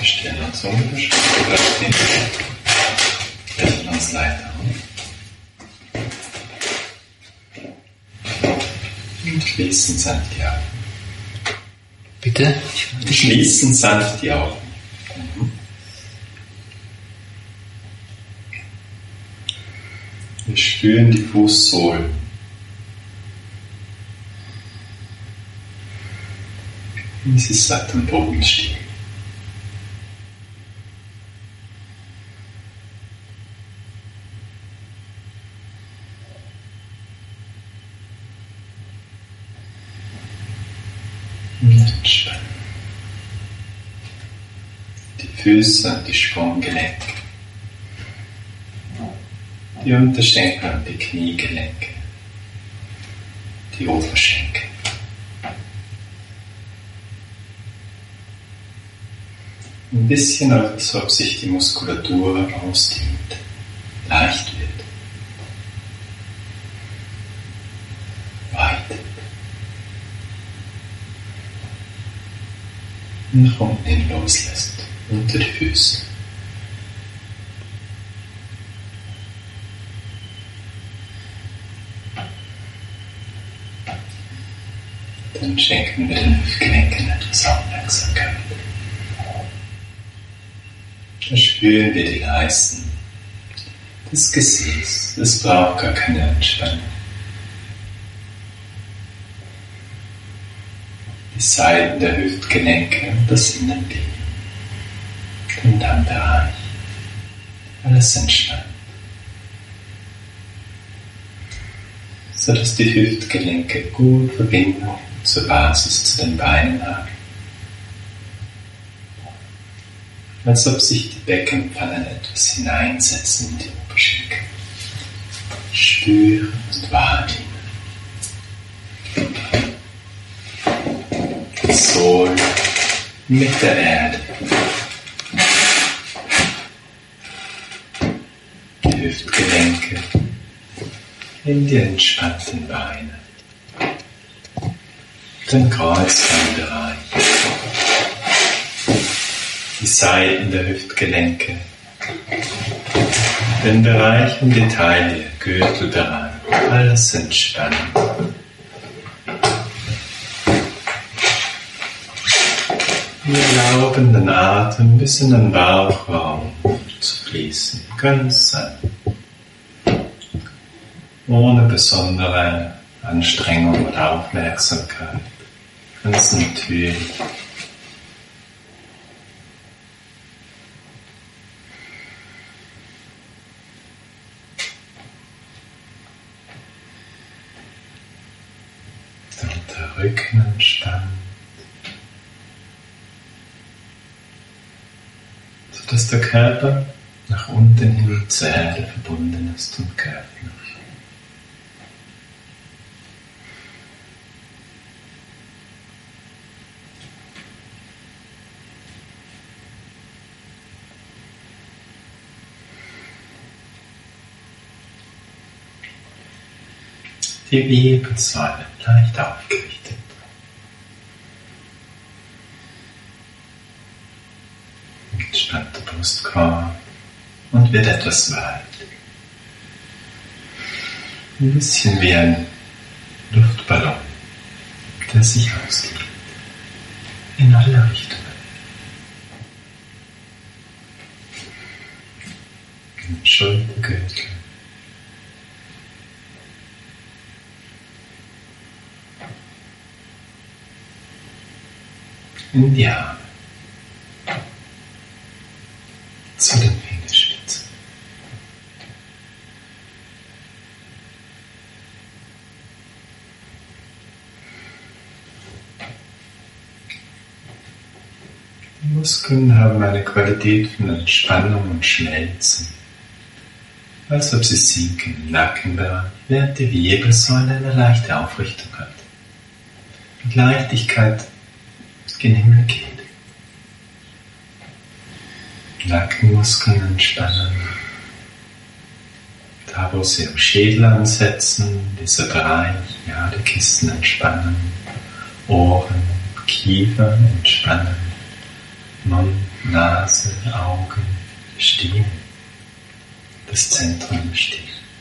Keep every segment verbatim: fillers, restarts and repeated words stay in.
Wir stellen uns um, richten uns leicht auf und schließen sanft die Augen. Bitte? Schließen sanft die Augen. Mhm. Wir spüren die Fußsohlen. Wie sie satt am Boden stehen. Und entspannen. Die Füße und die Sprunggelenke. Die Unterschenkel und die Kniegelenke. Die Oberschenkel. Ein bisschen, als ob sich die Muskulatur ausdehnt, leicht wird, weitet, und nach unten hin loslässt, unter die Füße. Dann schenken wir den Hüftgelenken etwas Aufmerksamkeit. Da spüren wir die Leisten, das Gesäß, es braucht gar keine Entspannung. Die Seiten der Hüftgelenke und das Innenleben, den Darmbereich, alles entspannt. Sodass die Hüftgelenke gut Verbindung zur Basis, zu den Beinen haben. Als ob sich die Beckenpfannen etwas hineinsetzen in die Oberschenkel. Spüren und wahrnehmen. Die Sohle mit der Erde. Die Hüftgelenke in die entspannten Beine. Den Kreuzbeinbereich. Die Seiten der Hüftgelenke, den Bereich um die Taille, Gürtelbereich, alles entspannen. Wir erlauben den Atem bis in den Bauchraum zu fließen, ganz sanft, ohne besondere Anstrengung oder Aufmerksamkeit, ganz natürlich. Der Rücken entspannt, sodass der Körper nach unten hin zur Erde verbunden ist und geöffnet. Die Wirbelsäule leicht aufgerichtet. Entspannter Brustkorb und wird etwas weit. Ein bisschen wie ein Luftballon, der sich ausdehnt. In alle Richtungen. Im Schultergürtel. In die Arme, zu den Fingerspitzen. Die Muskeln haben eine Qualität von Entspannung und Schmelzen, als ob sie sinken im Nackenbereich, während die Wirbelsäule eine leichte Aufrichtung hat. Mit Leichtigkeit gen Himmel geht. Nackenmuskeln entspannen. Da, wo sie am Schädel ansetzen, dieser Bereich, ja, die Kissen entspannen. Ohren, Kiefer entspannen. Mund, Nase, Augen, Stirn, das Zentrum im Stirn,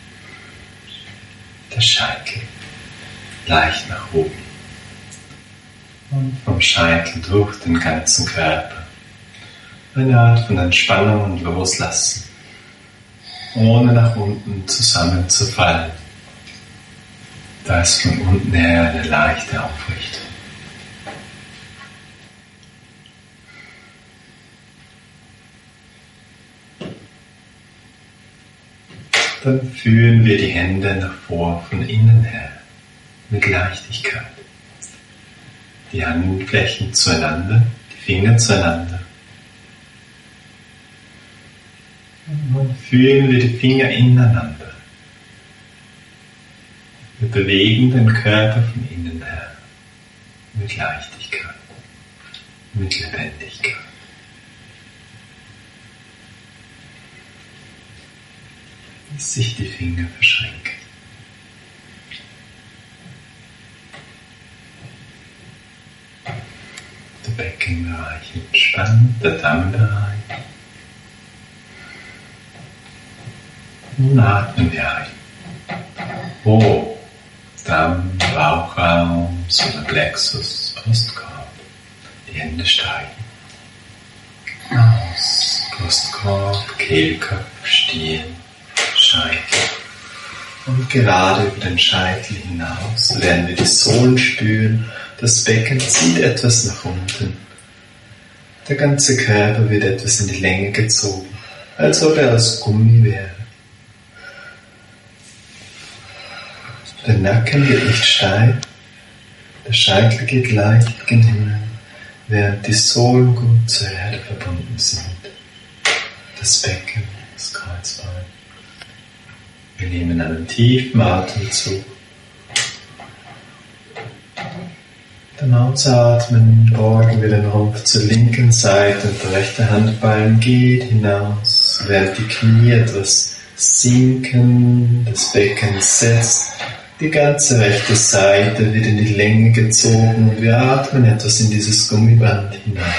der Scheitel, leicht nach oben und vom Scheitel durch den ganzen Körper. Eine Art von Entspannung und Loslassen, ohne nach unten zusammenzufallen. Da ist von unten her eine leichte Aufrichtung. Dann führen wir die Hände nach vor von innen her mit Leichtigkeit. Die Handflächen zueinander, die Finger zueinander. Und dann führen wir die Finger ineinander. Wir bewegen den Körper von innen her mit Leichtigkeit, mit Lebendigkeit. Bis sich die Finger verschränken. Der Beckenbereich entspannt, der Darmbereich. Nun atmen wir ein. Hoch, Darm, Bauchraum, Solarplexus, Brustkorb. Die Hände steigen. Aus, Brustkorb, Kehlkopf, Stirn, Scheitel. Und gerade über den Scheitel hinaus werden wir die Sohlen spüren. Das Becken zieht etwas nach unten. Der ganze Körper wird etwas in die Länge gezogen, als ob er aus Gummi wäre. Der Nacken wird nicht steif, der Scheitel geht leicht gen Himmel, während die Sohlen gut zur Erde verbunden sind. Das Becken, das Kreuzbein. Wir nehmen einen tiefen Atemzug. Dann ausatmen, beugen wir den Rumpf zur linken Seite und der rechte Handballen geht hinaus, während die Knie etwas sinken, das Becken setzt. Die ganze rechte Seite wird in die Länge gezogen und wir atmen etwas in dieses Gummiband hinein.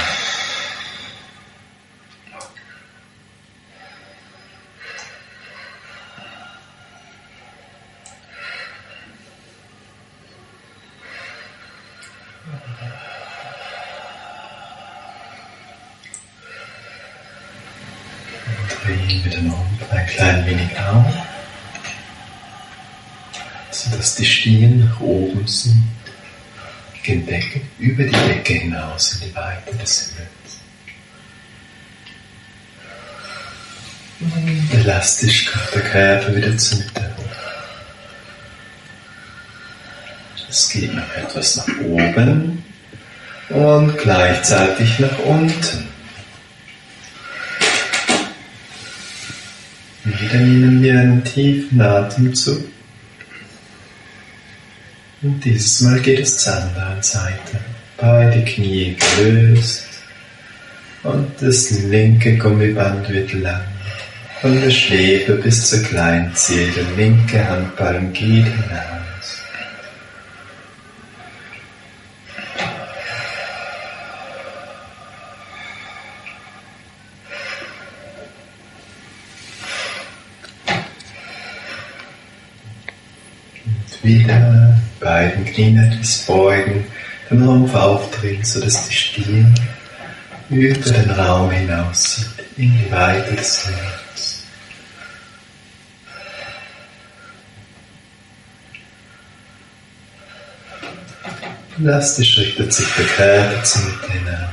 Und drehen wir den Rumpf ein klein wenig auf, sodass die Stirn nach oben sind, gehen Decke, über die Decke hinaus in die Weite des Himmels. Und elastisch kommt der Körper wieder zur Mitte. Es geht noch etwas nach oben und gleichzeitig nach unten. Wieder nehmen wir einen tiefen Atemzug. Und dieses Mal geht es zur anderen Seite. Beide Knie gelöst. Und das linke Gummiband wird lang. Von der Schläfe bis zur Kleinzehe. Der linke Handballen geht hinaus. Und wieder beiden Knien etwas beugen, den Rumpf aufdrehen, sodass die Stirn über den Raum hinaus zieht, in die Weite des Himmels. Elastisch richtet sich der Körper zur Mitte hinauf.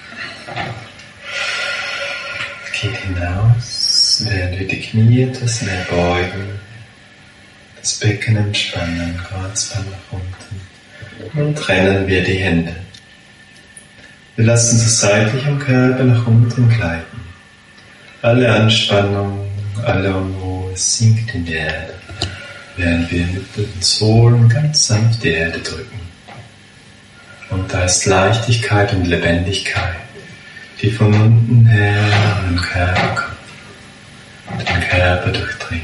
Geht hinaus, während wir die Knie etwas mehr beugen. Das Becken entspannen, Kreuzbein nach unten. Und trennen wir die Hände. Wir lassen sie seitlich am Körper nach unten gleiten. Alle Anspannung, alle Unruhe sinkt in die Erde, während wir mit den Sohlen ganz sanft die Erde drücken. Und da ist Leichtigkeit und Lebendigkeit, die von unten her an den Körper kommt und den Körper durchdringt.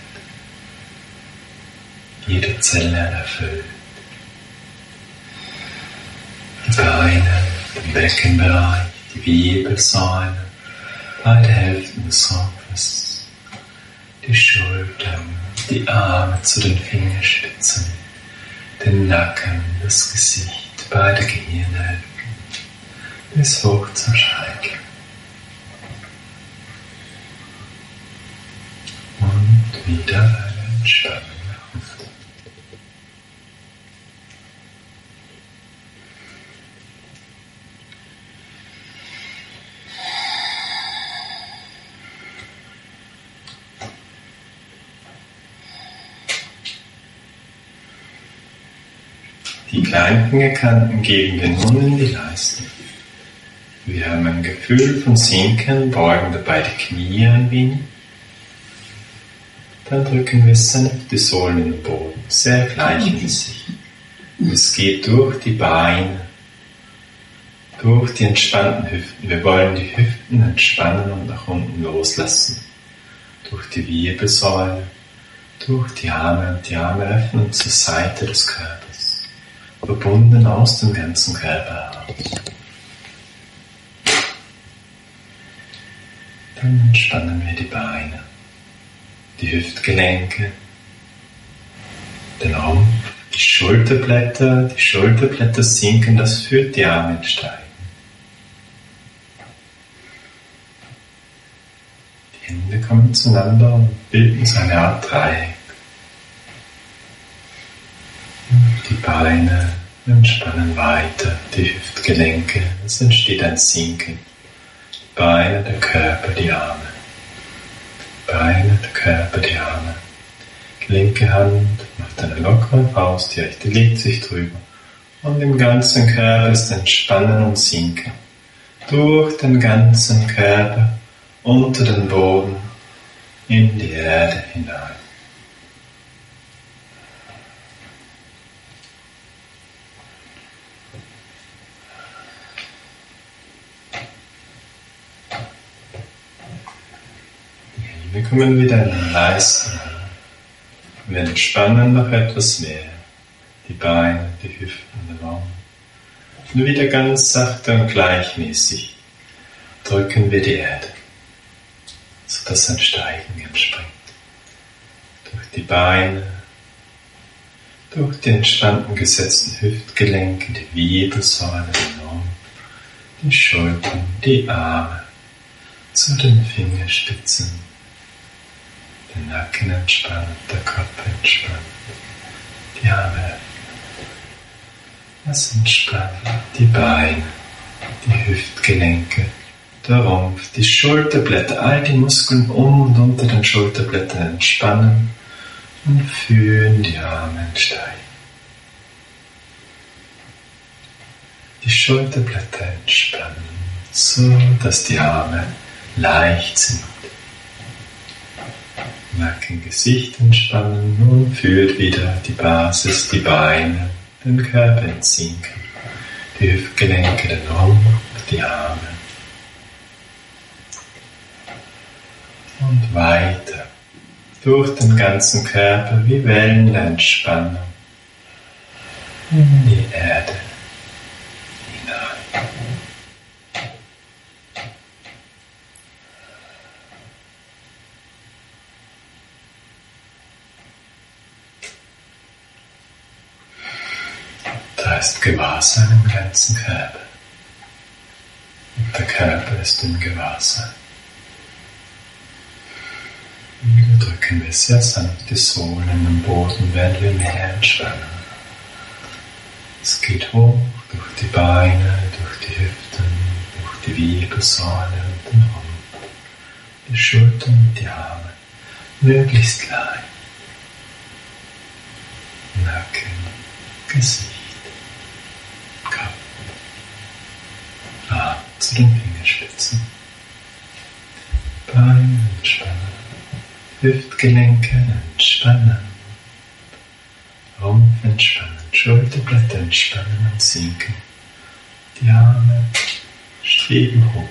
Jede Zelle erfüllt. Die Beine, den Beckenbereich, die Wirbelsäule, beide Hälften des Rumpfes, die Schultern, die Arme zu den Fingerspitzen, den Nacken, das Gesicht, beide Gehirnhälften, bis hoch zum Scheitel. Und wieder eine Entspannung nach unten. Die kleinen Fingerkanten geben wir nun in die Leisten. Wir haben ein Gefühl von Sinken, beugen dabei die Knie ein wenig. Dann drücken wir sanft die Sohlen in den Boden, sehr gleichmäßig. Und es geht durch die Beine, durch die entspannten Hüften. Wir wollen die Hüften entspannen und nach unten loslassen. Durch die Wirbelsäule, durch die Arme und die Arme öffnen zur Seite des Körpers. Verbunden aus dem ganzen Körper heraus. Dann entspannen wir die Beine, die Hüftgelenke, den Rumpf, die Schulterblätter. Die Schulterblätter sinken, das führt die Arme ins Steigen. Die Hände kommen zueinander und bilden so eine Art Dreieck. Die Beine entspannen weiter, die Hüftgelenke, es entsteht ein Sinken. Die Beine, der Körper, die Arme. Die Beine, der Körper, die Arme. Die linke Hand macht eine lockere Faust, die rechte legt sich drüber. Und im ganzen Körper ist Entspannen und Sinken. Durch den ganzen Körper, unter den Boden, in die Erde hinein. Wir kommen wieder in den Leisten an. Wir entspannen noch etwas mehr. Die Beine, die Hüften, den Raum. Und wieder ganz sachte und gleichmäßig drücken wir die Erde, sodass ein Steigen entspringt. Durch die Beine, durch die entspannten gesetzten Hüftgelenke, die Wirbelsäule, den Raum, die Schultern, die Arme, zu den Fingerspitzen. Der Nacken entspannt, der Kopf entspannt, die Arme. Es entspannt die Beine, die Hüftgelenke, der Rumpf, die Schulterblätter, all die Muskeln um und unter den Schulterblättern entspannen und führen die Arme entsteigen. Die Schulterblätter entspannen, so dass die Arme leicht sind. Nacken, Gesicht entspannen, nun führt wieder die Basis, die Beine, den Körper ins Sinken, die Hüftgelenke, den Rumpf, die Arme. Und weiter, durch den ganzen Körper wie Wellen der Entspannung in die Erde hinein. Da ist Gewahrsein im ganzen Körper. Und der Körper ist im Gewahrsein. Wieder drücken wir sehr sanft die Sohlen in den Boden, während wir mehr entspannen. Es geht hoch durch die Beine, durch die Hüften, durch die Wirbelsäule und den Rumpf, die Schultern und die Arme, möglichst leicht. Nacken, Gesicht. Arm zu den Fingerspitzen. Beine entspannen. Hüftgelenke entspannen. Rumpf entspannen. Schulterblätter entspannen und sinken. Die Arme streben hoch.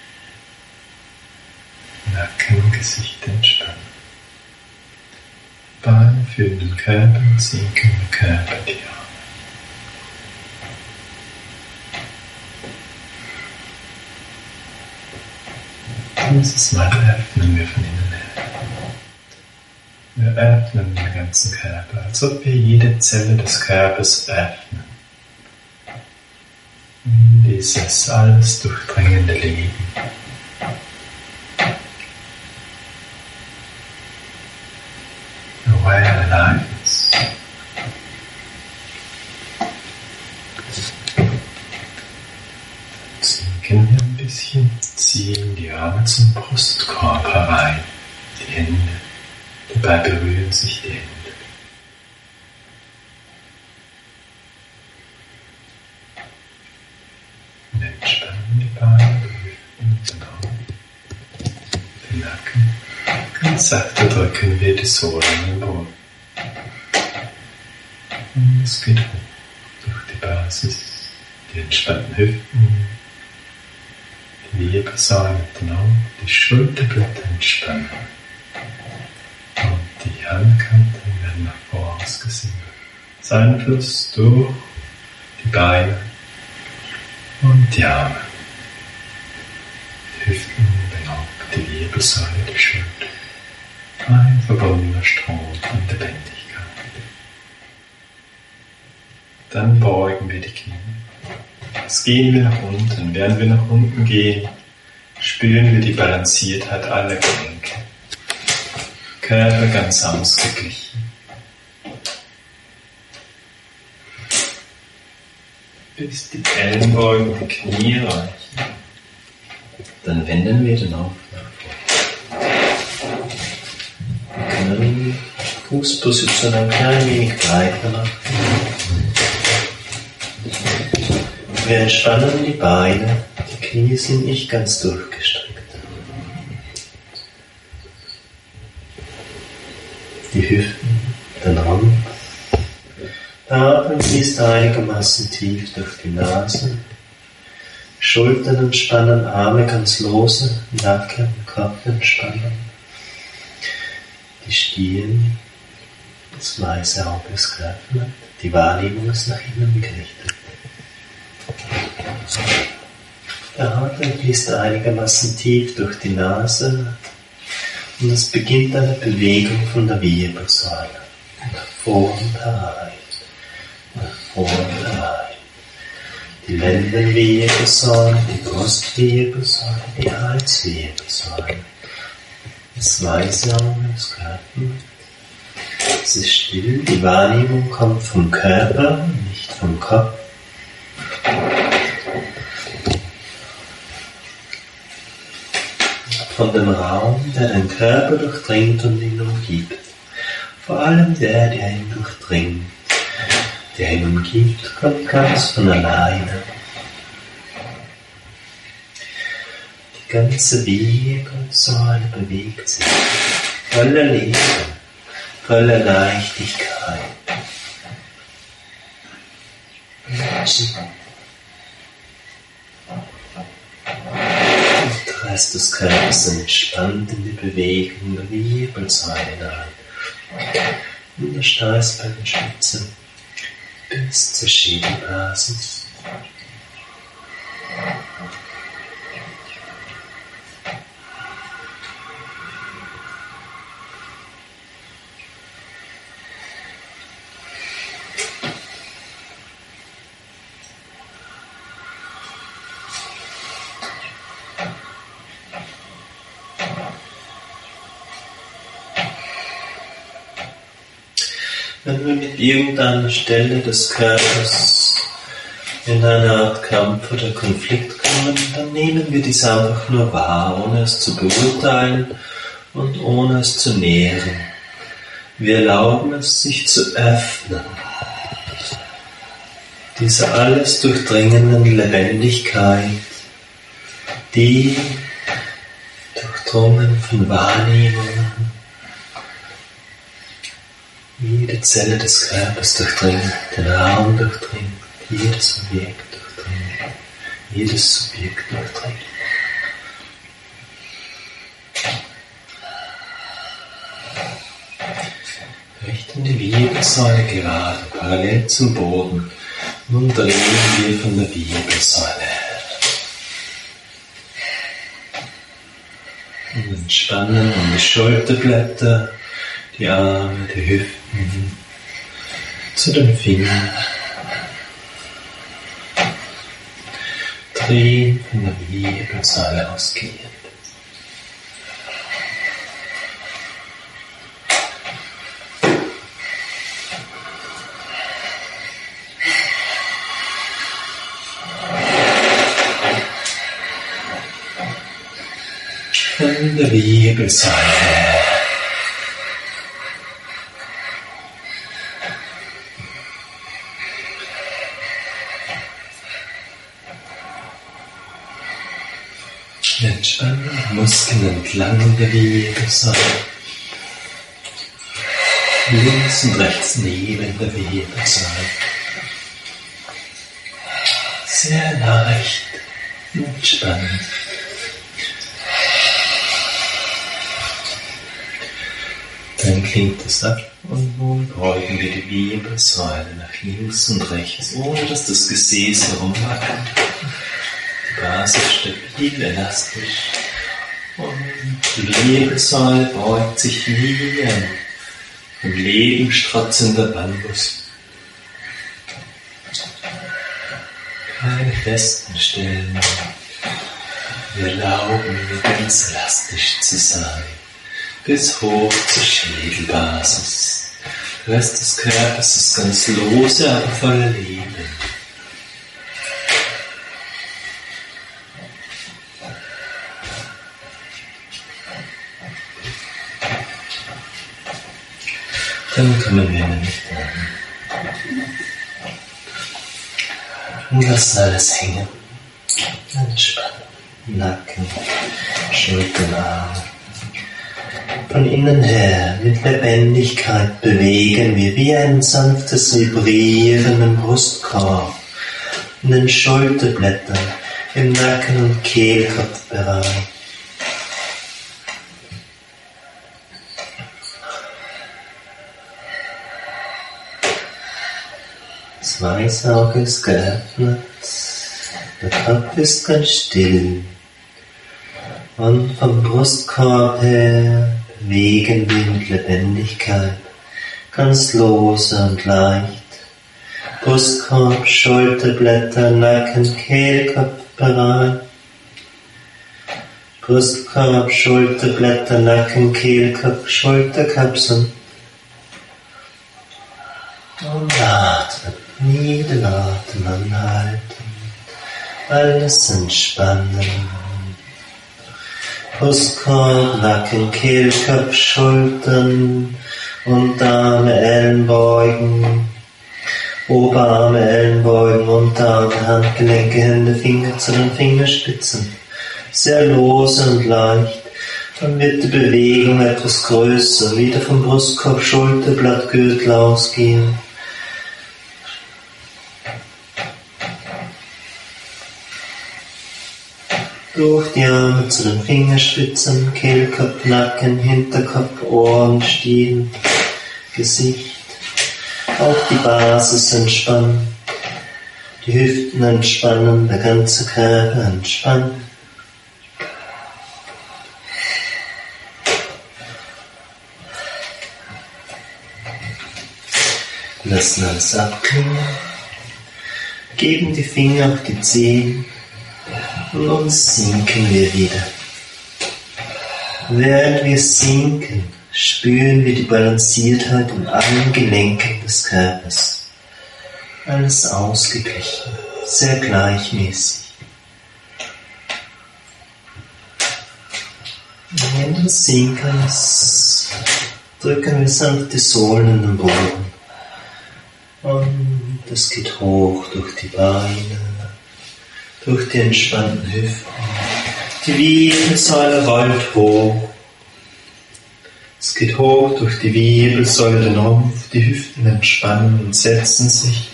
Nacken, Gesicht entspannen. Beine führen den Körper und sinken den Körper, die Arme. Dieses Mal öffnen wir von innen her. Wir öffnen den ganzen Körper, als ob wir jede Zelle des Körpers öffnen. In dieses alles durchdringende Leben. Aware Aliveness. Sinken wir ein bisschen, ziehen die Arme zum Brustkorb herein, die Hände. Dabei berühren sich die Hände. Und entspannen die Beine, den Arm, den Nacken. Ganz sachte drücken wir die Sohle in den Boden. Und es geht hoch durch die Basis, die entspannten Hüften, die Wirbelsäule mit den Augen, die Schulterblätter entspannen. Und die Handkanten werden nach vorn ausgesenkt. Das Einfluss durch die Beine und die Arme. Die Hüften, den Augen, die Wirbelsäule, die Schulter. Ein verbundener Strom von Lebendigkeit. Dann beugen wir die Knie. Jetzt gehen wir nach unten. Während wir nach unten gehen, spüren wir die Balanciertheit aller Gelenke. Körper ganz ausgeglichen. Bis die Ellenbogen und die Knie reichen. Dann wenden wir den Aufwand vor. Wir können die Fußposition ein klein wenig breiter machen. Wir entspannen die Beine, die Knie sind nicht ganz durchgestreckt. Die Hüften, den Rand. Der Atem fließt einigermaßen tief durch die Nase. Schultern entspannen, Arme ganz lose, Nacken, Kopf entspannen. Die Stirn, das weiße Auge ist geöffnet, die Wahrnehmung ist nach innen gerichtet. Der Atem fließt einigermaßen tief durch die Nase und es beginnt eine Bewegung von der Wirbelsäule. Nach vor und herein, nach vor und herein. Die Lendenwirbelsäule, die Brustwirbelsäule, die Halswirbelsäule. Das weiße Auge ist geöffnet. Es ist still, die Wahrnehmung kommt vom Körper, nicht vom Kopf. Von dem Raum, der den Körper durchdringt und ihn umgibt. Vor allem der, der ihn durchdringt, der ihn umgibt, kommt ganz von alleine. Die ganze Wirbelsäule bewegt sich, voller Leben, voller Leichtigkeit. Der Rest des Körpers entspannt in die Bewegung der Wirbelsäule hinein. Von der Steißbeinspitze bis zur Schädelbasis. Wenn wir mit irgendeiner Stelle des Körpers in eine Art Kampf oder Konflikt kommen, dann nehmen wir dies einfach nur wahr, ohne es zu beurteilen und ohne es zu nähren. Wir erlauben es, sich zu öffnen. Diese alles durchdringenden Lebendigkeit, die durchdrungen von Wahrnehmungen, jede Zelle des Körpers durchdringt, den Raum durchdringt, jedes Objekt durchdringt, jedes Subjekt durchdringt. Richten die Wirbelsäule gerade, parallel zum Boden. Nun drehen wir von der Wirbelsäule her. Und entspannen um die Schulterblätter, die Arme, die Hüften, zu den Fingern. Drehen von der Wirbelsäule ausgehend. Von der Wirbelsäule her. Entspannen Muskeln entlang der Wirbelsäule. Links und rechts neben der Wirbelsäule. Sehr leicht und entspannend. Dann klingt es ab und nun beugen wir die Wirbelsäule nach links und rechts, ohne dass das Gesäß herumwackelt. Die Basis stabil, elastisch und die Wirbelsäule beugt sich wie ein vom Leben strotzender Bambus. Keine festen Stellen. Wir erlauben mir ganz elastisch zu sein. Bis hoch zur Schädelbasis. Der Rest des Körpers ist ganz lose, aber voller Leben. Dann kommen wir nämlich an. Und lassen alles hängen. Entspannen. Nacken, Schultern, Arme. Von innen her mit Lebendigkeit bewegen wir wie ein sanftes Vibrieren im Brustkorb, in den Schulterblättern, im Nacken- und Kehlkopfbereich. Das Weißauge ist geöffnet, der Kopf ist ganz still und vom Brustkorb her bewegen wir mit Lebendigkeit, ganz lose und leicht. Brustkorb, Schulterblätter, Nacken, Kehlkopfbereich. Brustkorb, Schulterblätter, Nacken, Kehlkopf, Schulterkapseln. Und atmen, jeden Atem anhalten, alles entspannen. Brustkorb, Nacken, Kehlkopf, Schultern, Unterarme, Ellenbeugen, Oberarme, Ellenbeugen, Unterarme, Handgelenke, Hände, Finger zu den Fingerspitzen. Sehr lose und leicht. Dann wird die Bewegung etwas größer, wieder vom Brustkorb, Schulterblattgürtel ausgehen. Durch die Arme zu den Fingerspitzen, Kehlkopf, Nacken, Hinterkopf, Ohren, Stirn, Gesicht. Auch die Basis entspannen, die Hüften entspannen, der ganze Körper entspannen. Lassen alles abklingen, geben die Finger auf die Zehen. Und nun sinken wir wieder. Während wir sinken, spüren wir die Balanciertheit in allen Gelenken des Körpers. Alles ausgeglichen, sehr gleichmäßig. Während des Sinkens drücken wir sanft die Sohlen in den Boden. Und es geht hoch durch die Beine, durch die entspannten Hüften. Die Wirbelsäule rollt hoch. Es geht hoch durch die Wirbelsäule, den Rumpf. Die Hüften entspannen und setzen sich.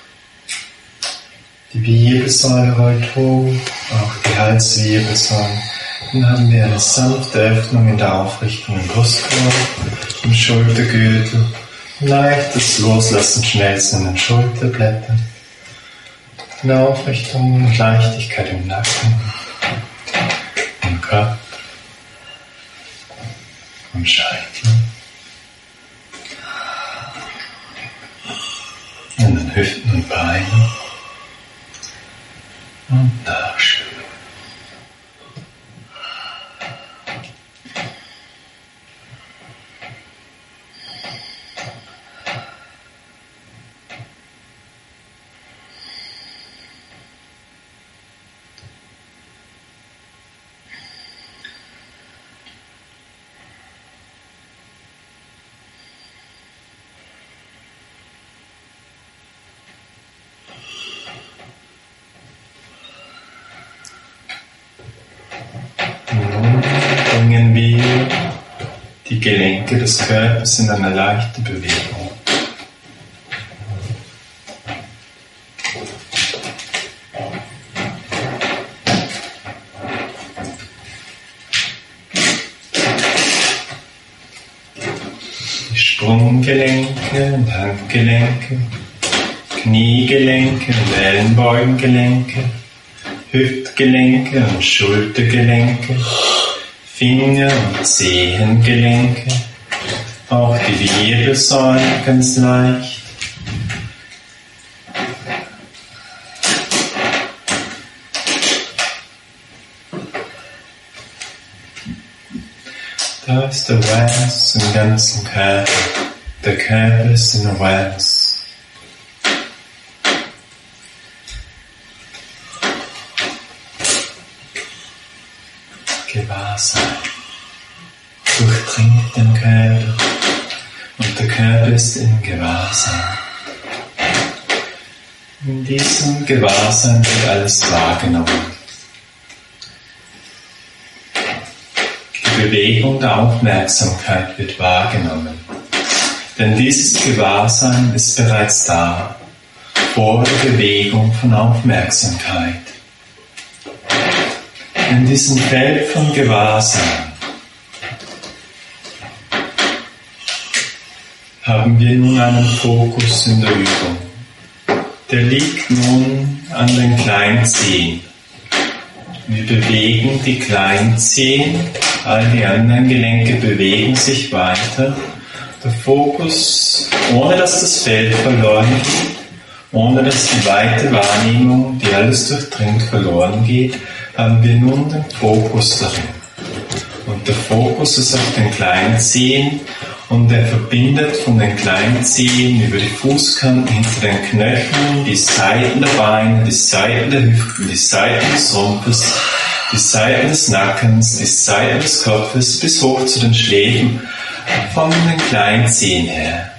Die Wirbelsäule rollt hoch, auch die Halswirbelsäule. Dann haben wir eine sanfte Öffnung in der Aufrichtung im Brustkorb, im Schultergürtel. Leichtes Loslassen, Schmelzen in den Schulterblättern. In Aufrichtung und Leichtigkeit im Nacken, im Kopf. Die Gelenke des Körpers in einer leichten Bewegung. Die Sprunggelenke und Handgelenke, Kniegelenke und Ellenbogengelenke, Hüftgelenke und Schultergelenke, Finger- und Zehengelenke, auch die Wirbelsäule ganz leicht. Da ist Awareness im ganzen Körper. Der Körper ist in Awareness. Gewahrsein durchdringt den Körper und der Körper ist in Gewahrsein. In diesem Gewahrsein wird alles wahrgenommen. Die Bewegung der Aufmerksamkeit wird wahrgenommen. Denn dieses Gewahrsein ist bereits da, vor der Bewegung von Aufmerksamkeit. In diesem Feld von Gewahrsein haben wir nun einen Fokus in der Übung. Der liegt nun an den kleinen Zehen. Wir bewegen die kleinen Zehen, all die anderen Gelenke bewegen sich weiter. Der Fokus, ohne dass das Feld verloren geht, ohne dass die weite Wahrnehmung, die alles durchdringt, verloren geht, haben wir nun den Fokus darin. Und der Fokus ist auf den kleinen Zehen und er verbindet von den kleinen Zehen über die Fußkanten hinter den Knöcheln, die Seiten der Beine, die Seiten der Hüften, die Seiten des Rumpfes, die Seiten des Nackens, die Seiten des Kopfes bis hoch zu den Schläfen von den kleinen Zehen her.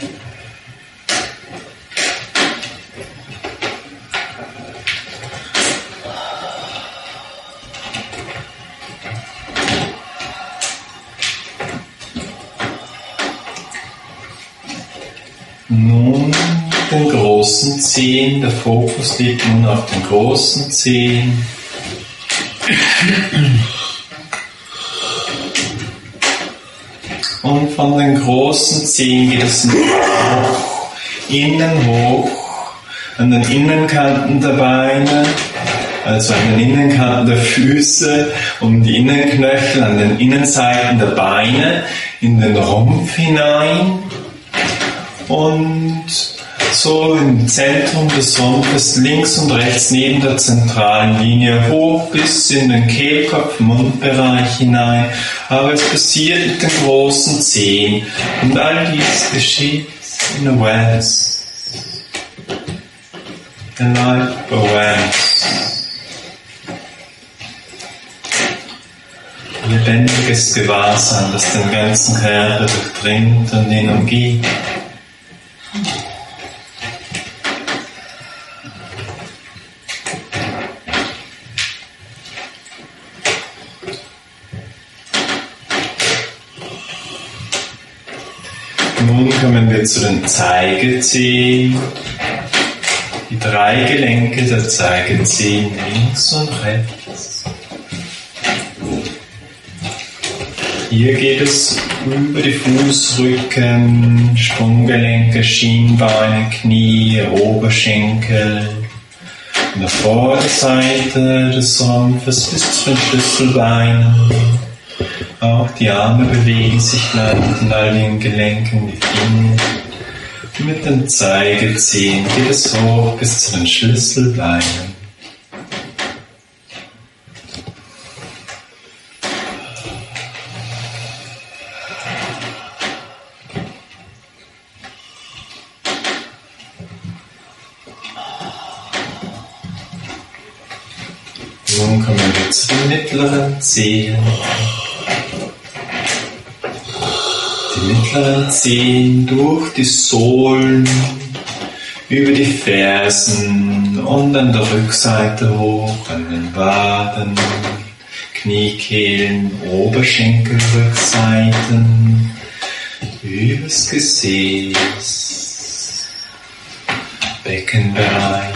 Nun den großen Zehen, der Fokus liegt nun auf den großen Zehen. Und von den großen Zehen geht es hoch, innen hoch, an den Innenkanten der Beine, also an den Innenkanten der Füße, um die Innenknöchel, an den Innenseiten der Beine, in den Rumpf hinein. Und so im Zentrum des Rumpfes, links und rechts neben der zentralen Linie, hoch bis in den Kehlkopf-Mundbereich hinein. Aber es passiert mit den großen Zehen. Und all dies geschieht in Awareness. In Life Awareness. Lebendiges Gewahrsein, das den ganzen Körper durchdringt und ihn umgibt. Nun kommen wir zu den Zeigezehen. Die drei Gelenke der Zeigezehen links und rechts. Hier geht es über die Fußrücken, Sprunggelenke, Schienbeine, Knie, Oberschenkel. Von der Vorderseite des Rumpfes bis zu den Schlüsselbeinen. Auch die Arme bewegen sich leicht in all den Gelenken, die Finger. Und mit den Zeigezehen geht es hoch bis zu den Schlüsselbeinen. Nun kommen wir zu den mittleren Zehen. Die mittleren Zehen durch die Sohlen, über die Fersen und an der Rückseite hoch, an den Waden, Kniekehlen, Oberschenkelrückseiten, übers Gesäß, Beckenbereich,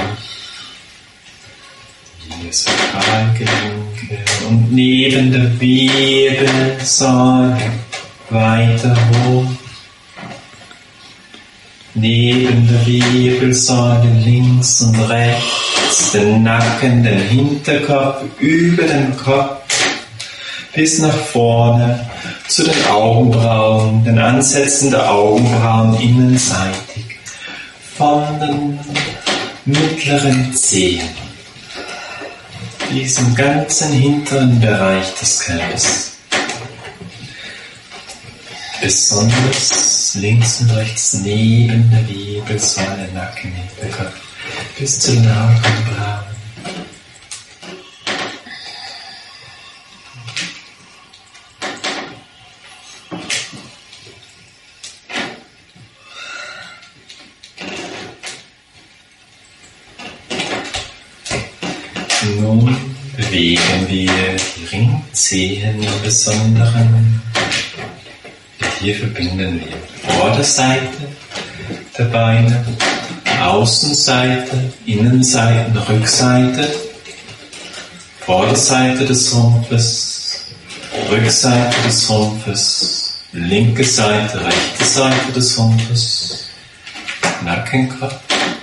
hier Sakralgelenke und neben der Wirbelsäule weiter hoch. Neben der Wirbelsäule links und rechts, den Nacken, den Hinterkopf, über den Kopf, bis nach vorne zu den Augenbrauen, den Ansätzen der Augenbrauen innenseitig, von den mittleren Zehen, diesem ganzen hinteren Bereich des Körpers. Besonders links und rechts neben der Wirbelsäule, Nacken, Hinterkopf, bis zu den Augenbrauen. Nun bewegen wir die Ringzehen im Besonderen. Hier verbinden wir Vorderseite der Beine, Außenseite, Innenseite, Rückseite, Vorderseite des Rumpfes, Rückseite des Rumpfes, linke Seite, rechte Seite des Rumpfes, Nackenkopf.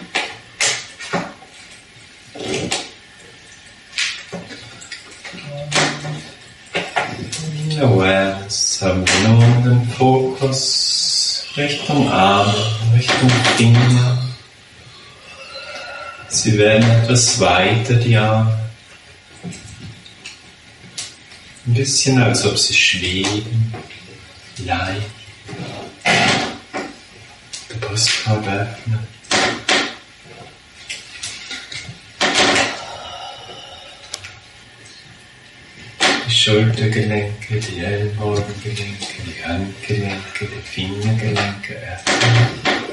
Awareness haben wir nun den Fokus Richtung Arme, Richtung Finger. Sie werden etwas weiter, die Arme. Ein bisschen, als ob sie schweben, leicht. Der Brustkorb öffnen. Die Schultergelenke, die Ellenbogengelenke, die Handgelenke, die Fingergelenke öffnen.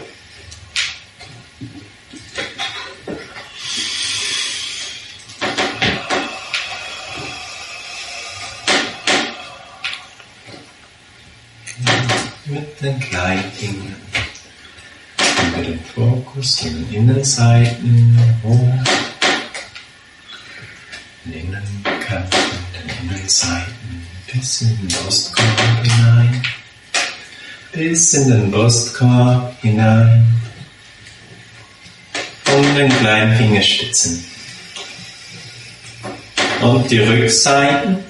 Mit den Kleinfingern über den Fokus in den Innenseiten hoch, den Innenkanten, den Innenseiten bis in den Brustkorb hinein, bis in den Brustkorb hinein und den kleinen Fingerspitzen und die Rückseiten.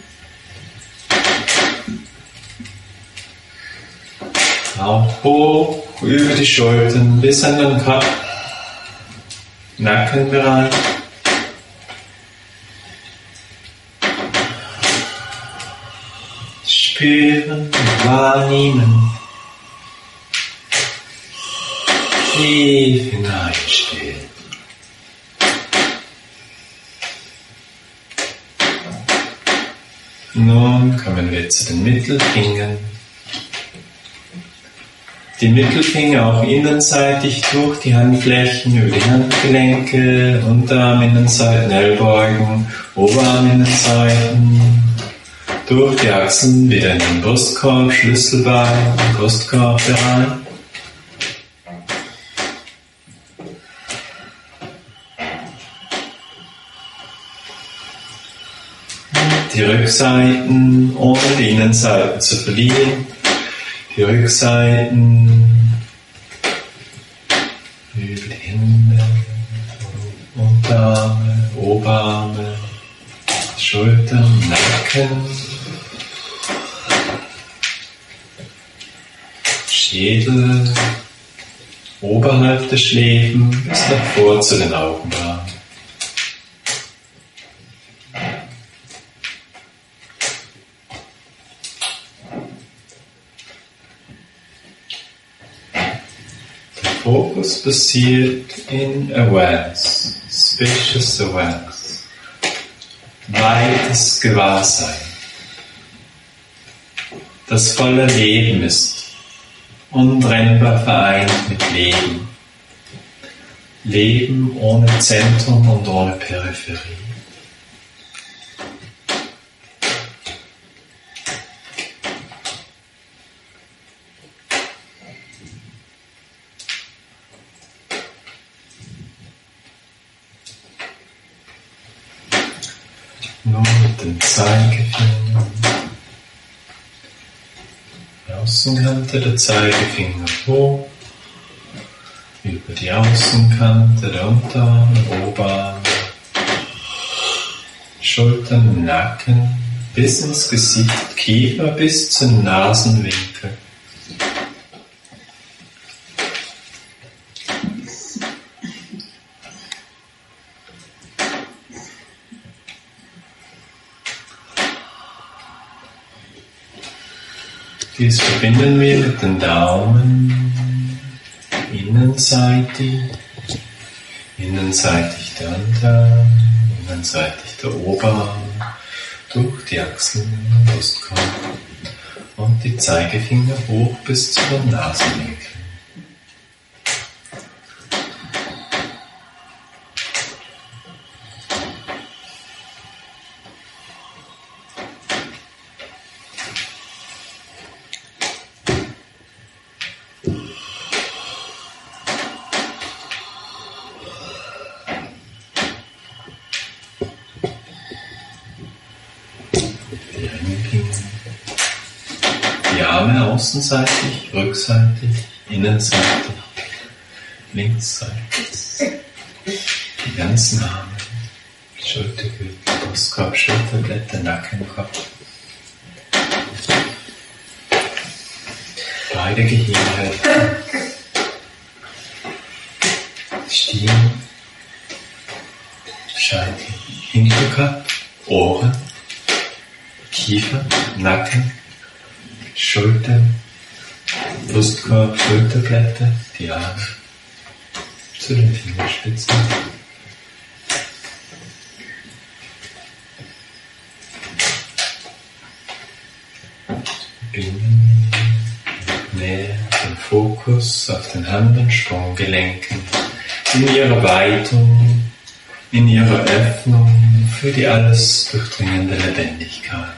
Auch hoch über die Schultern bis an den Kopf, Nackenbereich. Spüren und wahrnehmen. Tief hineinspüren. Nun kommen wir zu den Mittelfingern. Die Mittelfinger auch innenseitig durch die Handflächen, über die Handgelenke, Unterarminnenseiten, Ellbogen, Oberarminnenseiten, durch die Achseln wieder in den Brustkorb, Schlüsselbein, Brustkorbbereich. Die Rückseiten ohne die Innenseiten zu verlieren. Die Rückseiten über die Hände, Unterarme, Oberarme, Schultern, Nacken, Schädel, oberhalb der Schläfen bis nach vor zu den Augenbrauen. Fokus passiert in Awareness, Spacious Awareness, weites Gewahrsein. Das volle Leben ist untrennbar vereint mit Leben. Leben ohne Zentrum und ohne Peripherie. mit dem Zeigefinger. Außenkante der Zeigefinger hoch, über die Außenkante der Unterarme, Oberarme, Schultern, Nacken, bis ins Gesicht, Kiefer bis zum Nasenwinkel. Dies verbinden wir mit den Daumen, innenseitig, innenseitig der Unterarm, innenseitig der Oberarm, durch die Achseln im Brustkorb und die Zeigefinger hoch bis zu den Nasenwinkeln. Die Arme außenseitig, rückseitig, innenseitig, linksseitig. Die ganzen Arme, Schultergürtel, Brustkorb, Schulterblätter, Nackenkopf. Beide Gehirnhälften. Stirn, Scheitel, Hinterkopf, Ohren, Kiefer, Nacken, Schulter, Brustkorb, Schulterblätter, die Arme zu den Fingerspitzen. Beginnen näher den Fokus auf den Hand- und Sprunggelenken in ihrer Weitung, in ihrer Öffnung für die alles durchdringende Lebendigkeit.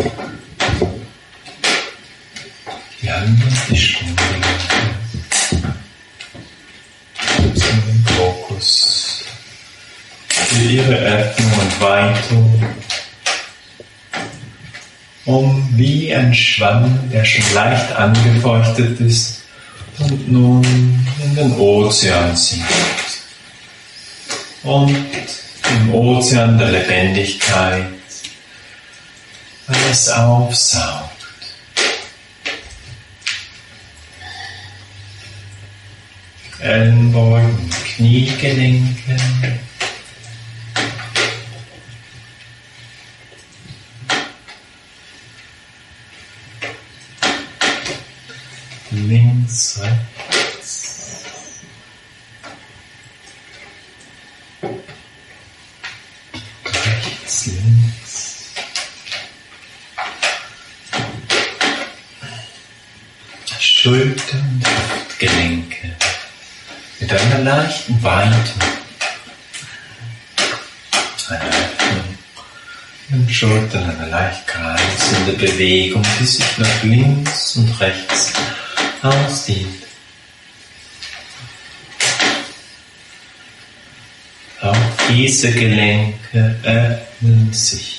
Die Hand und die Sprunggelenke nutzen den Fokus für ihre Öffnung und Weitung, um wie ein Schwamm, der schon leicht angefeuchtet ist und nun in den Ozean sinkt und im Ozean der Lebendigkeit alles aufsaugt. Ellenbogen und Kniegelenke, links, rechts, rechts, links, Schultern und Hüftgelenke mit einer leichten Weitung, eine Öffnung in den Schultern, eine leicht kreisende Bewegung, die sich nach links und rechts ausdehnt. Auch diese Gelenke öffnen sich.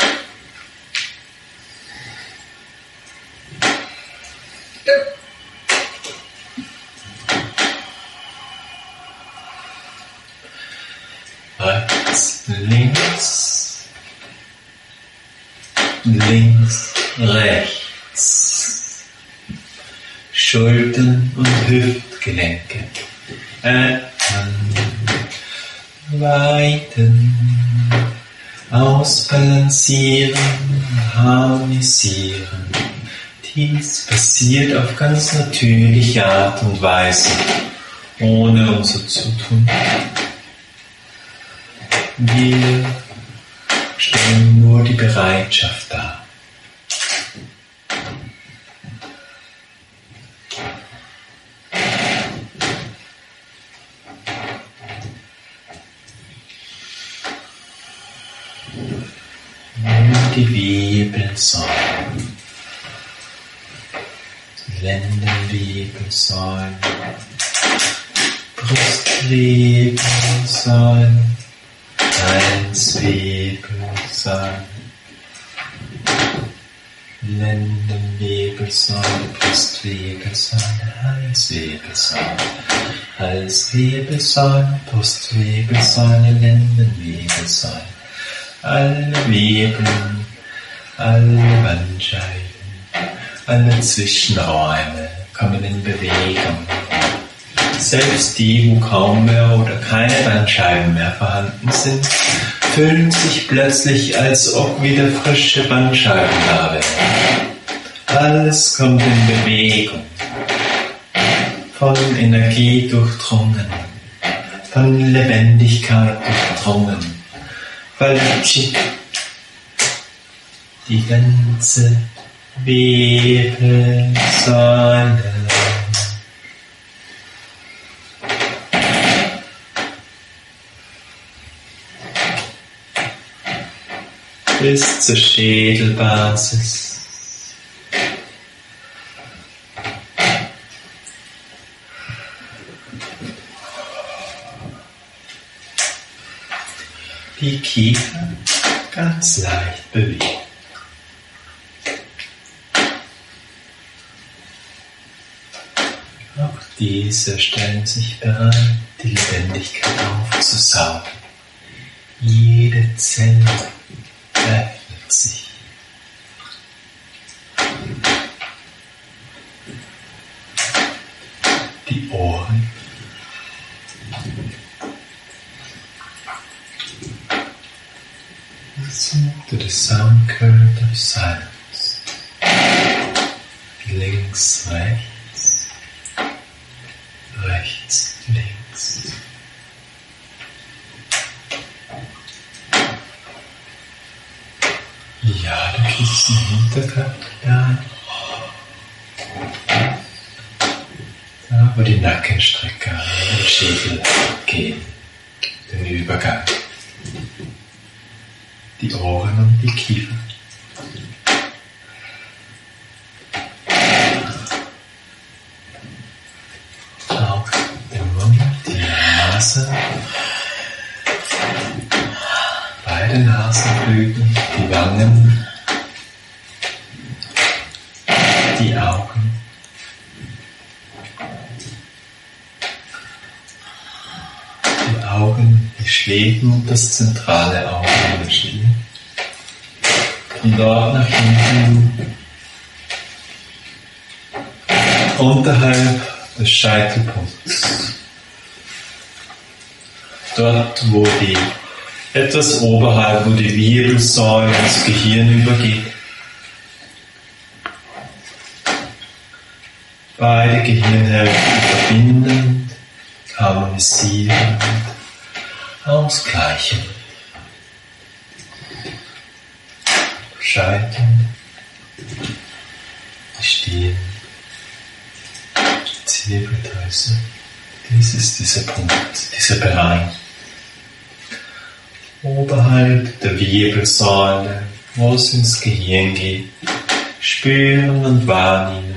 Rechts, links, links, rechts. Schultern und Hüftgelenke öffnen, weiten, ausbalancieren, harmonisieren. Dies passiert auf ganz natürliche Art und Weise, ohne unser Zutun. Wir stellen nur die Bereitschaft dar. Nimm die Wirbelsäulen, Lendenwirbelsäulen, Brustwirbelsäulen, Halswirbelsäulen, Lendenwirbelsäule, Brustwirbelsäule, Halswirbelsäule, Halswirbelsäule, Brustwirbelsäule, Lendenwirbelsäule, alle Wirbel, alle Bandscheiben, alle Zwischenräume kommen in Bewegung. Selbst die, wo kaum mehr oder keine Bandscheiben mehr vorhanden sind, fühlen sich plötzlich, als ob wieder frische Bandscheiben da wären. Alles kommt in Bewegung, von Energie durchdrungen, von Lebendigkeit durchdrungen, verlitscht die ganze Wirbelsäule. Bis zur Schädelbasis. Die Kiefer ganz leicht bewegen. Auch diese stellen sich bereit, die Lebendigkeit aufzusaugen. Jede Zelle öffnet sich. Die Ohren. Listen to the sound current of silence. Links, rechts. Rechts, links. Ja, du kriegst den Hinterkopf da. Da, wo die Nackenstrecker in den Schädel gehen. Den Übergang. Die Ohren und die Kiefer. Auch der Mund, die Nase. Beide Nasenflügel, die Wangen, die Augen, die Augen, die schweben und das zentrale Auge überstehen. Von dort nach hinten, unterhalb des Scheitelpunkts, dort wo die etwas oberhalb, wo die Wirbelsäule ins Gehirn übergeht. Beide Gehirnhälften verbindend, harmonisierend, ausgleichend. Scheitel, die Stirn, die Zirbeldrüse. Dies ist dieser Punkt, dieser Bereich. Oberhalb der Wirbelsäule, wo es ins Gehirn geht, spüren und wahrnehmen.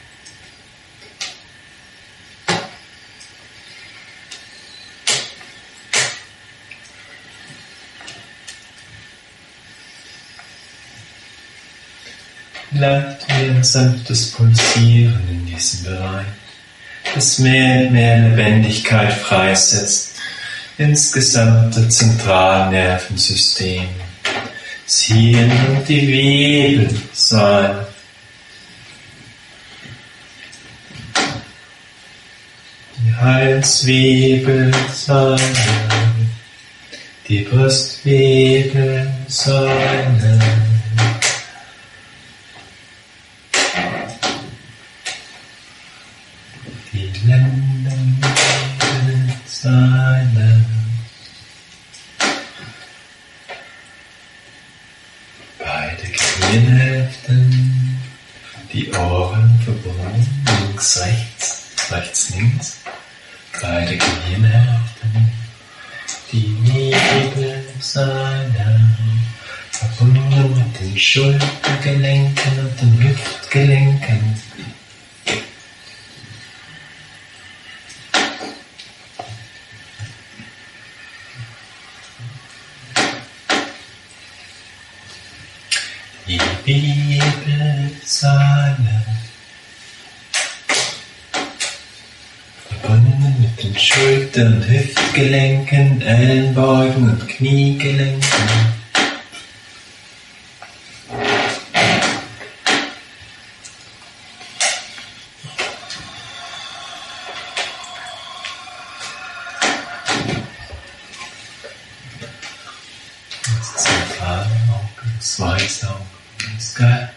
Vielleicht wie ein sanftes Pulsieren in diesem Bereich, das mehr und mehr Lebendigkeit freisetzt ins gesamte Zentralnervensystem, das Hirn und die Wirbelsäule. Die Halswirbelsäule, die Brustwirbelsäule, die Lendenwirbelsäule. Beide Gehirnhälften, die Ohren verbunden, links, rechts, rechts, links. Beide Gehirnhälften, die Wirbelsäule, verbunden mit den Schultergelenken und den Hüftgelenken. die Wirbelsäule, verbunden mit den Schultern, Hüftgelenken, Ellenbeugen und Kniegelenken. Zwei Augen ist geöffnet.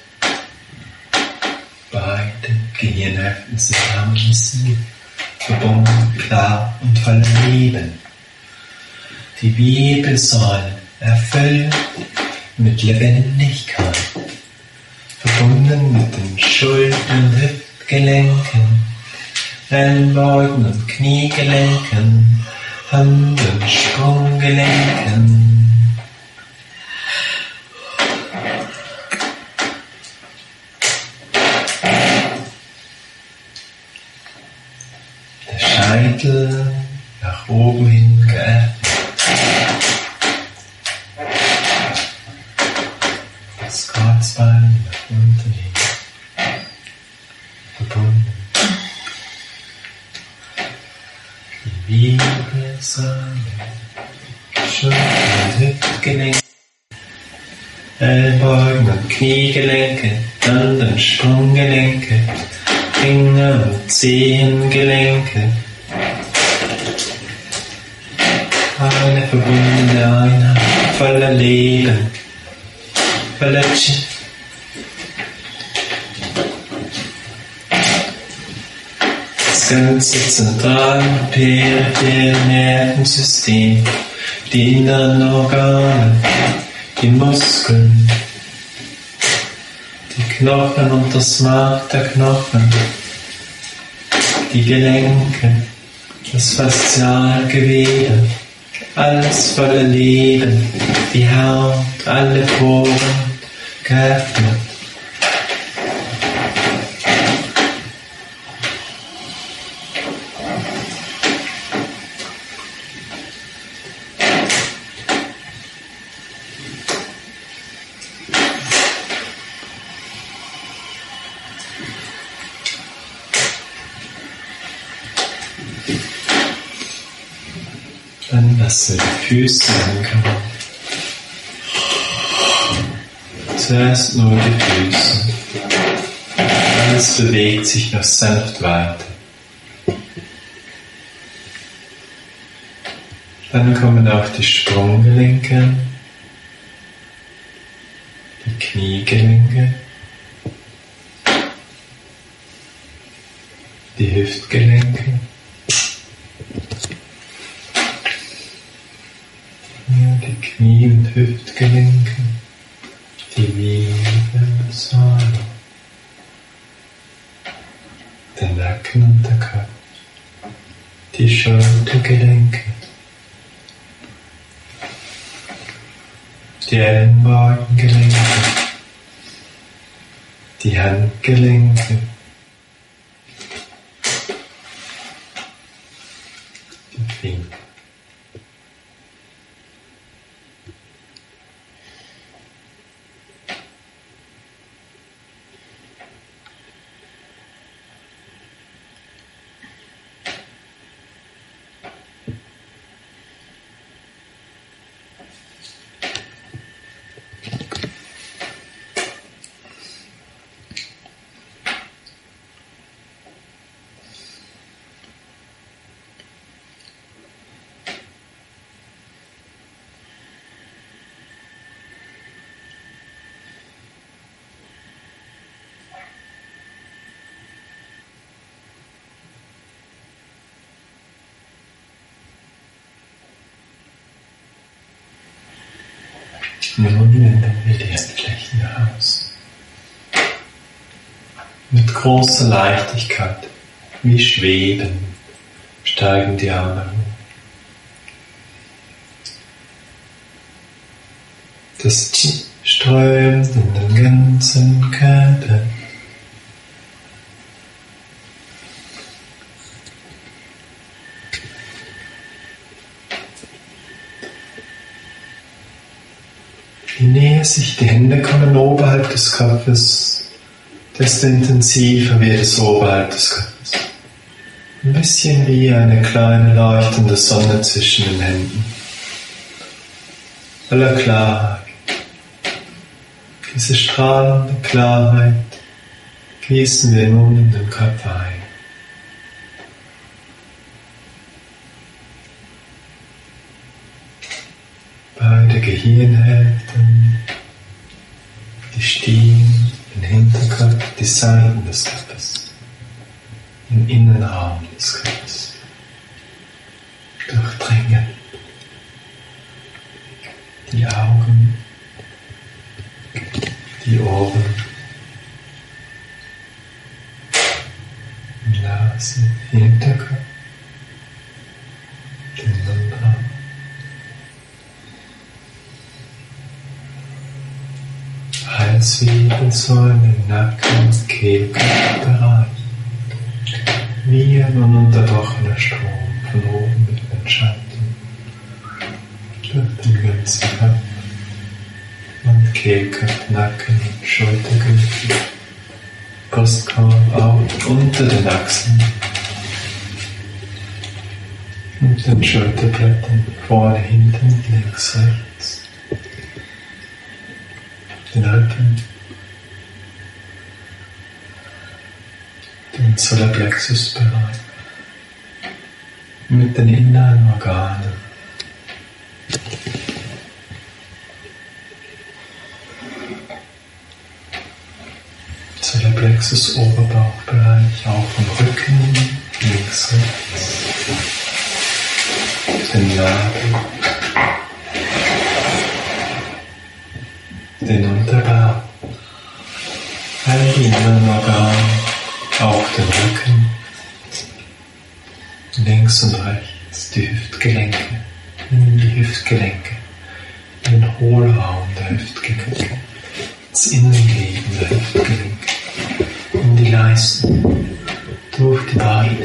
Beide Gehirnhälften sind harmonisiert, verbunden, klar und voller Leben. Die Wirbelsäule erfüllt mit Lebendigkeit, verbunden mit den Schultern, Hüftgelenken, Ellenbeugen und Kniegelenken, Hand- und Sprunggelenken. Scheitel nach oben hin geöffnet. Das Kreuzbein nach unten hin verbunden. Die Wirbelsäule, Schultern, Hüftgelenke, Ellbogen und Kniegelenke, Hand- und Sprunggelenke, Finger- und Zehengelenke. Eine verbundene Einheit, voller Leben, voller Chi. Das ganze zentrale und periphere Nervensystem, die inneren Organe, die Muskeln, die Knochen und das Mark der Knochen, die Gelenke, das Faszialgewebe, alles voller Leben, die Haut, alle Poren geöffnet. Dann lasse die Füße ankommen. Zuerst nur die Füße. Alles bewegt sich noch sanft weiter. Dann kommen auch die Sprunggelenke, die Kniegelenke, die Hüftgelenke. Die Knie- und Hüftgelenke, die Wirbelsäule, der Nacken und der Kopf, die Schultergelenke, die Ellenbogengelenke, die Handgelenke, die Finger. Nun wenden wir die Handflächen aus. Mit großer Leichtigkeit, wie schweben, steigen die Arme hoch. Das Qi strömt in den ganzen Körper. Die mehr sich die Hände kommen oberhalb des Kopfes, desto intensiver wird es oberhalb des Kopfes. Ein bisschen wie eine kleine leuchtende Sonne zwischen den Händen. Voller Klarheit. Diese strahlende Klarheit gießen wir nun in den Körper ein. Beide Gehirnhälften, die Stirn, den Hinterkopf, die Seiten des Körpers, den Innenraum des Körpers durchdringen. Die Augen, die Ohren, die Nase, Hinterkopf, den Mundraum. Halswirbelsäule, Nacken, Kehlkopfbereich. Wie ein ununterbrochener Strom von oben mit den Schalten durch den ganzen Kopf und Kehlkopf, Nacken, Schultergürtel, Brustkorb auch unter den Achseln und den Schulterblättern vorne, hinten, links, rechts. Den Rücken, den Solarplexusbereich mit den inneren Organen. Solarplexus Oberbauchbereich, auch vom Rücken, links, rechts, den Nabel, den Unterbauch, all die inneren Organe, auch den Rücken, links und rechts, die Hüftgelenke, in die Hüftgelenke, in den Hohlraum der Hüftgelenke, ins Innenleben der Hüftgelenke, in die Leisten, durch die Beine,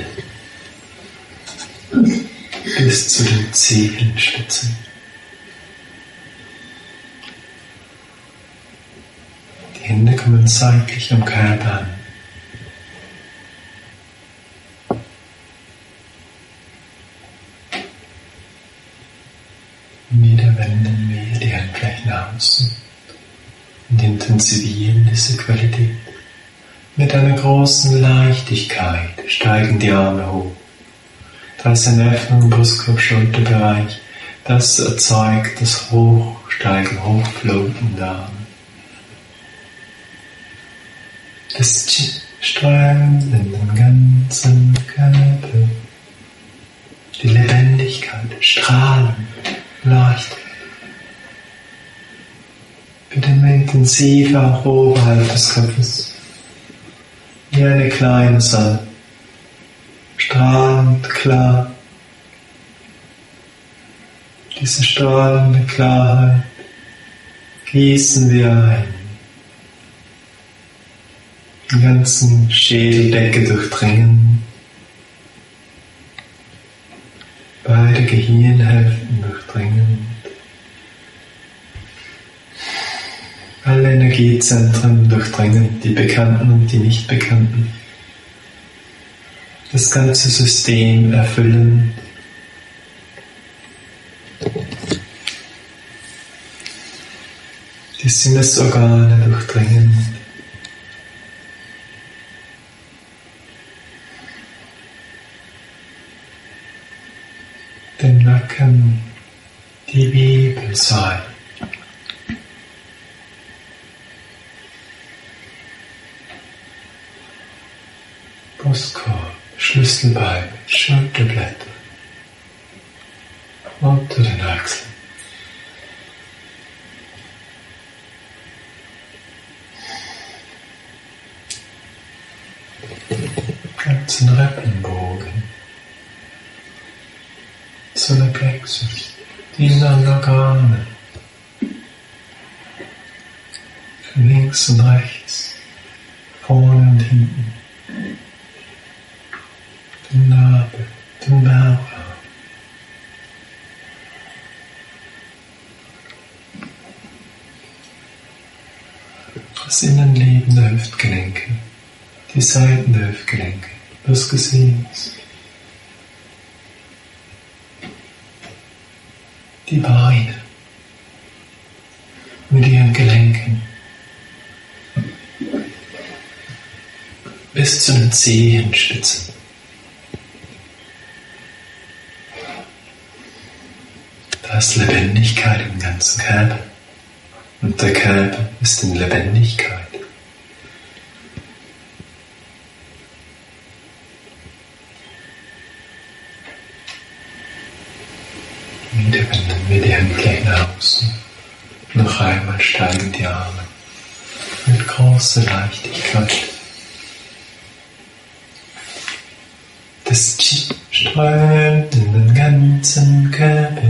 bis zu den Zehenspitzen. Die Hände kommen seitlich am Körper an. Wieder wenden wir die Handflächen nach außen und intensivieren diese Qualität. Mit einer großen Leichtigkeit steigen die Arme hoch. Da ist eine Öffnung im Brustkorb-Schulterbereich. Das erzeugt das Hochsteigen, Hochfloten der Arme. Das strahlt in den ganzen Körper. Die Lebendigkeit, Strahlen, Leuchten. Wird immer intensiver auch oberhalb des Kopfes. Wie eine kleine Sonne. Strahlend klar. Diese strahlende Klarheit gießen wir ein. Die ganzen Schädeldecke durchdringen. Beide Gehirnhälften durchdringen. Alle Energiezentren durchdringen, die bekannten und die nicht bekannten. Das ganze System erfüllen. Die Sinnesorgane durchdringen. Den Nacken, die Wirbelsäule. Brustkorb, Schlüsselbein, Schulterblätter, unter den Achseln. Ganzen Rippenbogen, Solarplexus, die inneren Organe, links und rechts, vorne und hinten. Den Nabel, den Bauchraum. Das Innenleben der Hüftgelenke, die Seiten der Hüftgelenke, des Gesäßes, die Beine mit ihren Gelenken bis zu den Zehenspitzen. Da ist Lebendigkeit im ganzen Körper und der Körper ist in Lebendigkeit. Wieder wenden wir die Hände nach außen. Noch einmal steigen die Arme mit großer Leichtigkeit. Das Qi strömt in den ganzen Körper.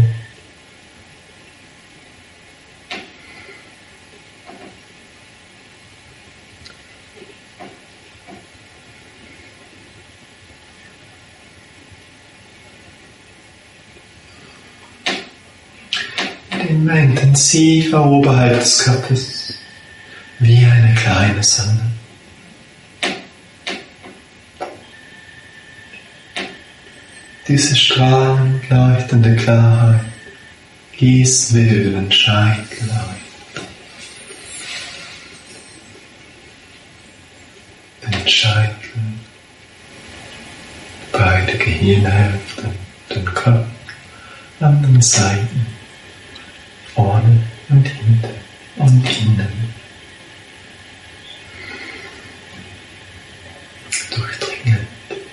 Immer intensiver oberhalb des Körpers, wie eine kleine Sonne. Diese strahlend leuchtende Klarheit gießen wir über den Scheitel ein. Den Scheitel, beide Gehirnhälften, den Kopf an den Seiten. Vorne und hinten und innen. Durchdringend.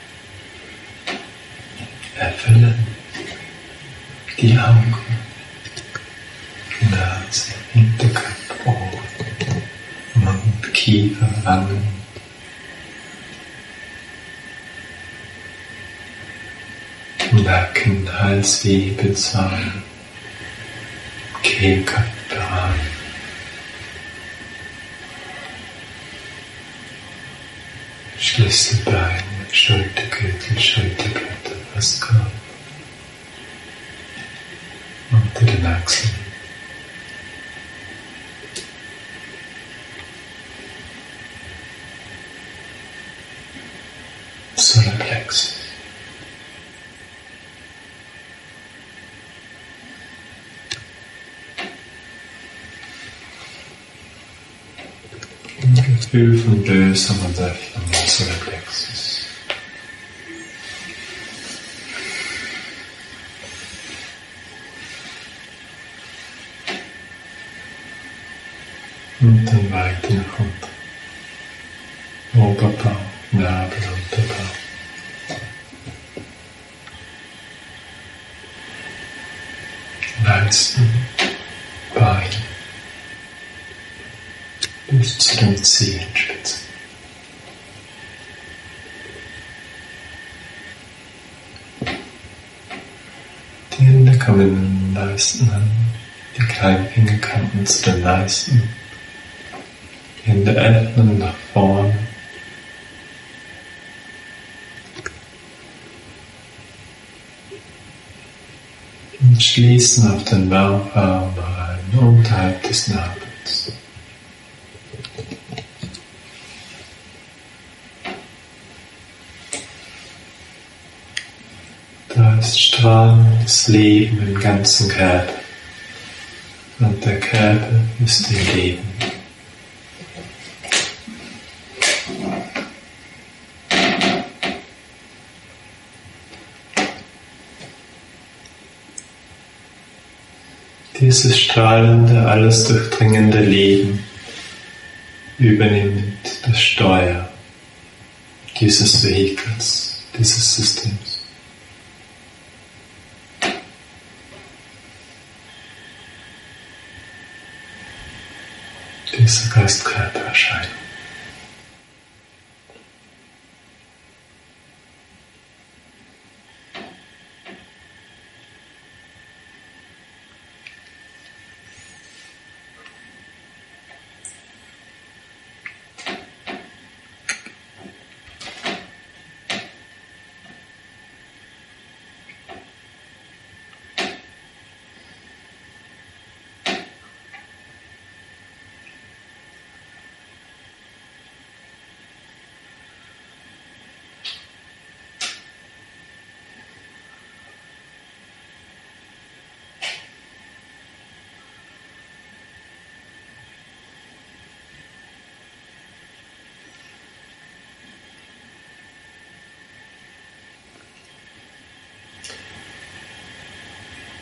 Erfüllen die Augen, Nase, Hinterkopf, Ohren, Mund, Kiefer, Wangen. Nacken, Hals, Wirbelsäule. Kehlkopfbereich, Schlüsselbein, Schultergürtel, Schulterblätter, Brustkorb, unter den Achseln, Solarplexus. Gefühl von Lösung und Öffnung im Solarplexus. Und dann weiter nach unten. Oberbauch, Nabel, Unterbauch. Leisten, Bein. Bis zu den Zehenspitzen. Die Hände kommen in den Leisten an, die kleinen Fingerkanten zu den Leisten. Die Hände öffnen nach vorne. Und schließen auf den Baucharm ein, unterhalb des Nabels. Da ist strahlendes Leben im ganzen Körper und der Körper ist im Leben. Dieses strahlende, alles durchdringende Leben übernimmt das Steuer dieses Vehikels, dieses Systems. Diese Geist-Körper-Erscheinung.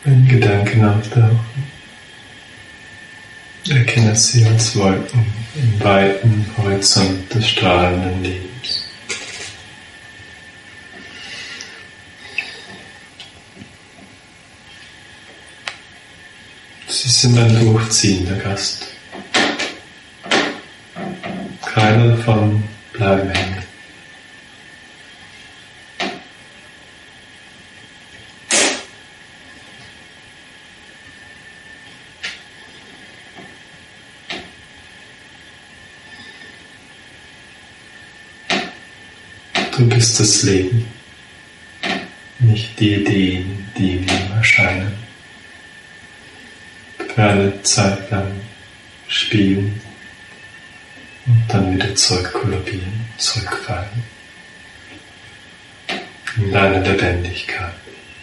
Wenn Gedanken auftauchen, erkenne sie als Wolken im weiten Horizont des strahlenden Lebens. Sie sind ein durchziehender Gast. Keiner davon bleiben hängen. Du bist das Leben, nicht die Ideen, die in ihm erscheinen, für eine Zeit lang spielen und dann wieder zurückkollabieren, zurückfallen in deine Lebendigkeit,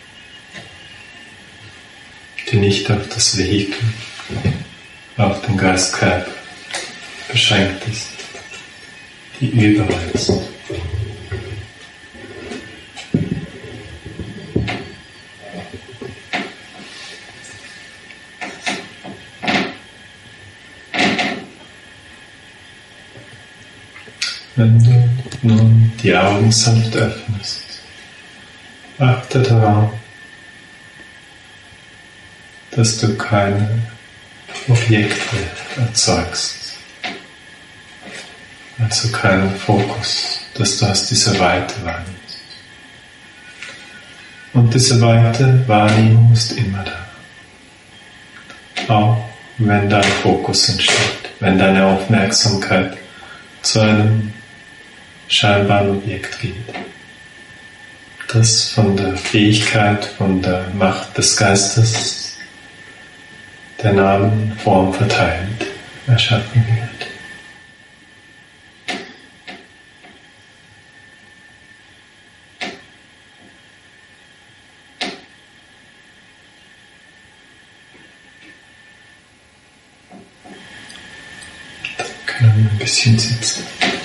die nicht auf das Vehikel, auf den Geistkörper beschränkt ist, die überall ist. Wenn du nun die Augen sanft öffnest, achte darauf, dass du keine Objekte erzeugst, also keinen Fokus, dass du aus dieser Weite wahrnimmst. Und diese weite Wahrnehmung ist immer da, auch wenn dein Fokus entsteht, wenn deine Aufmerksamkeit zu einem scheinbaren Objekt geht, das von der Fähigkeit, von der Macht des Geistes, der Namen Form verteilt, erschaffen wird. Dann können wir ein bisschen sitzen.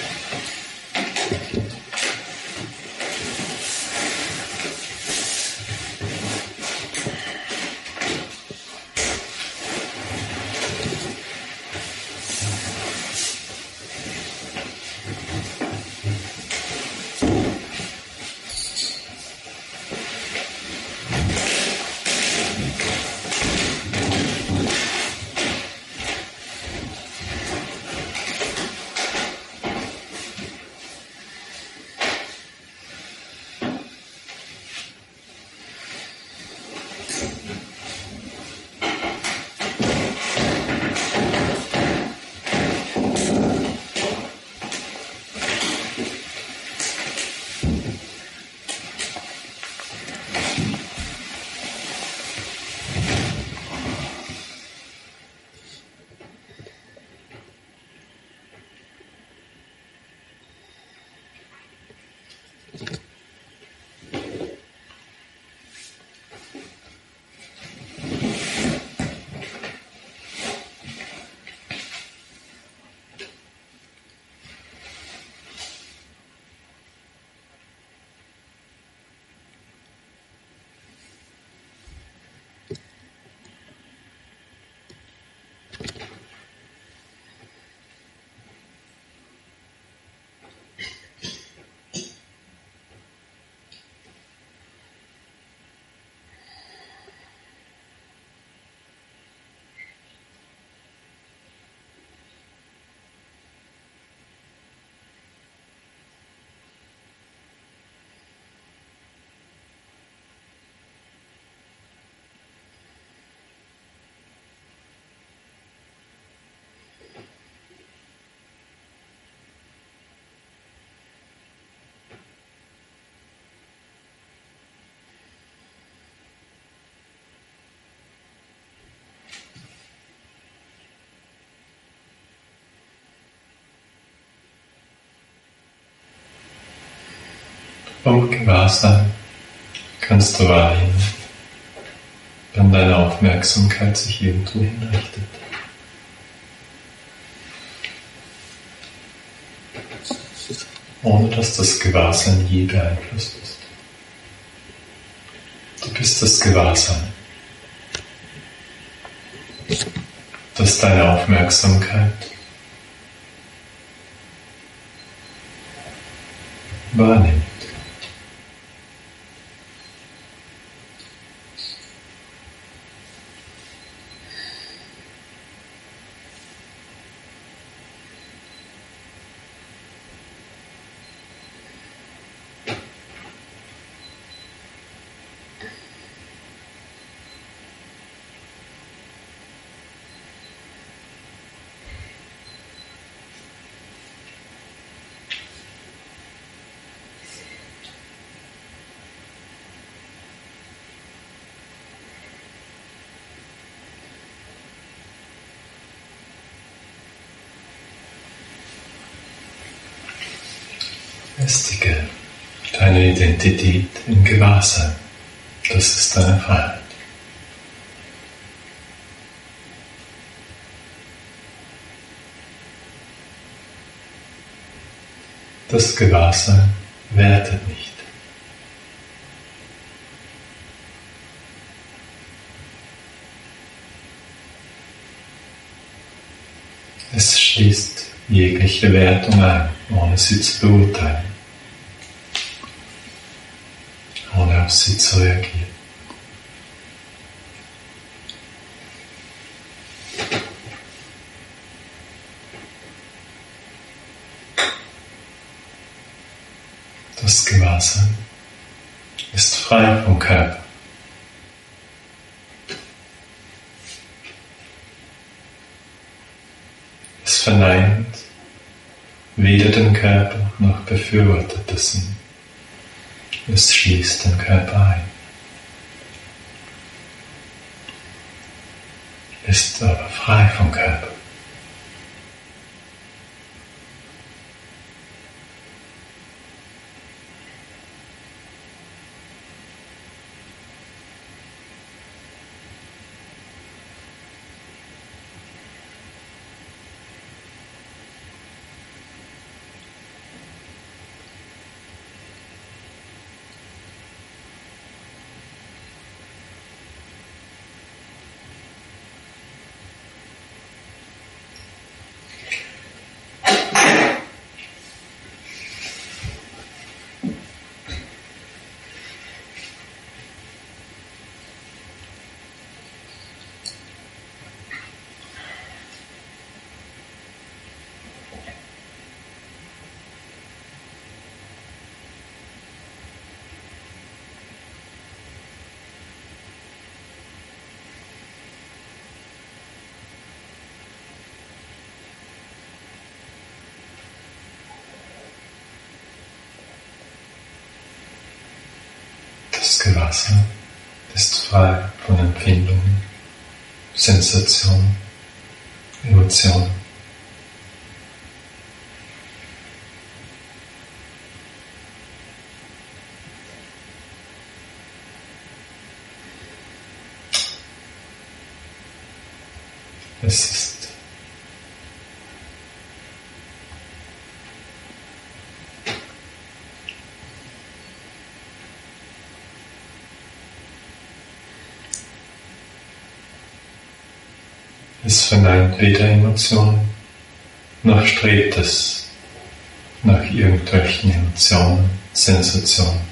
Vom Gewahrsein kannst du wahrnehmen, wenn deine Aufmerksamkeit sich irgendwo hinrichtet. Ohne dass das Gewahrsein je beeinflusst ist. Du bist das Gewahrsein das deine Aufmerksamkeit wahrnimmt. Festige deine Identität im Gewahrsein. Das ist deine Freiheit. Das Gewahrsein wertet nicht. Es schließt jegliche Wertung ein, ohne sie zu beurteilen, ohne auf sie zu reagieren. Das Gewahrsein ist frei vom Körper. Es verneint weder den Körper noch befürwortet dessen. Es schließt den Körper ein. Ist aber frei vom Körper. Das Gewahrsein ist frei von Empfindungen, Sensationen, Emotionen. Es ist Es verneint weder Emotionen, noch strebt es nach irgendwelchen Emotionen, Sensationen.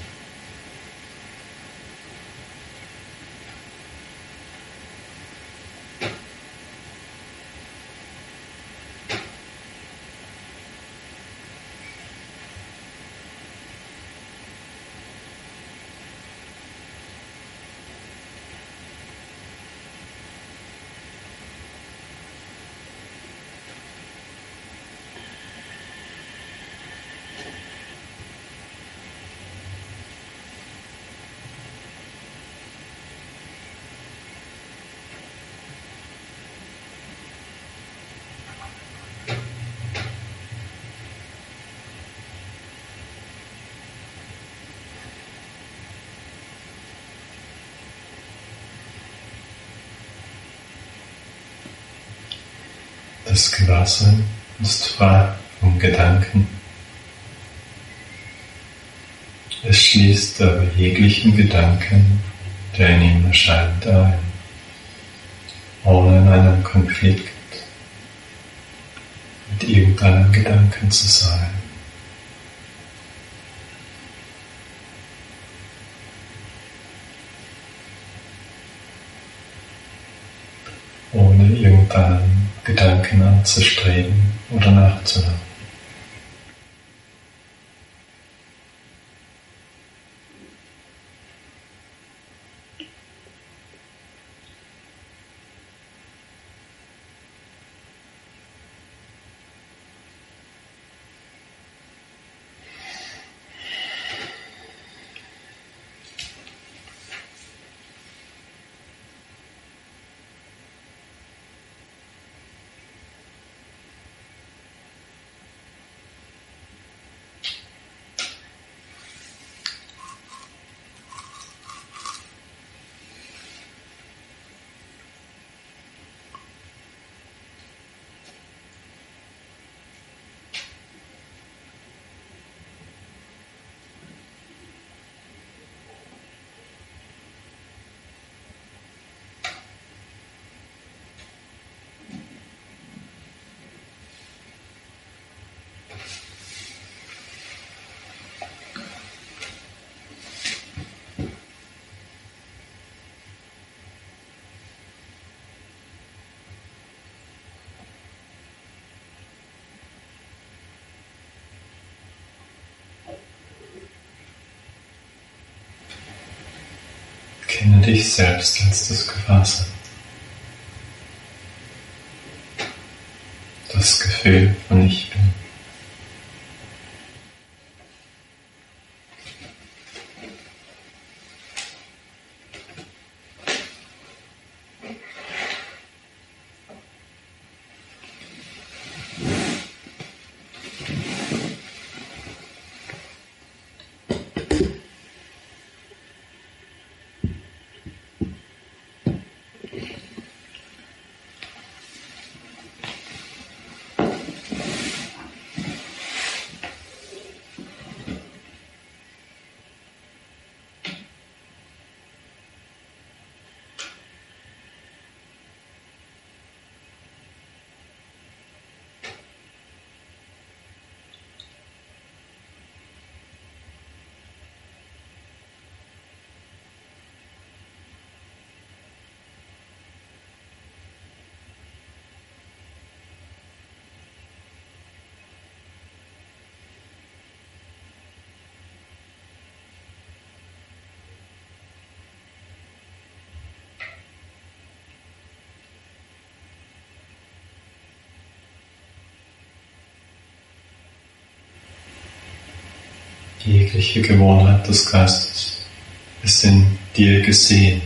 Das Gewahrsein ist frei vom Gedanken. Es schließt aber jeglichen Gedanken, der in ihm erscheint, ein, ohne in einem Konflikt mit irgendeinem Gedanken zu sein. Ohne irgendeinen Gedanken anzustreben oder nachzulassen. Kenne dich selbst als das Gewahrsam. Das Gefühl von Ich Bin. Jegliche Gewohnheit des Geistes ist in dir gesehen.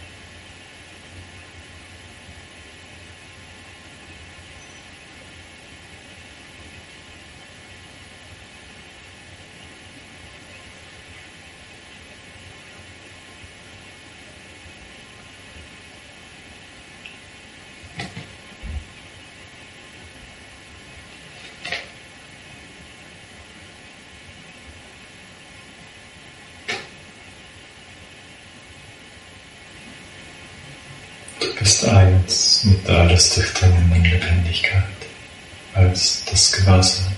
Du bist eins mit der alles durchdringenden Lebendigkeit als das Gewahrsam.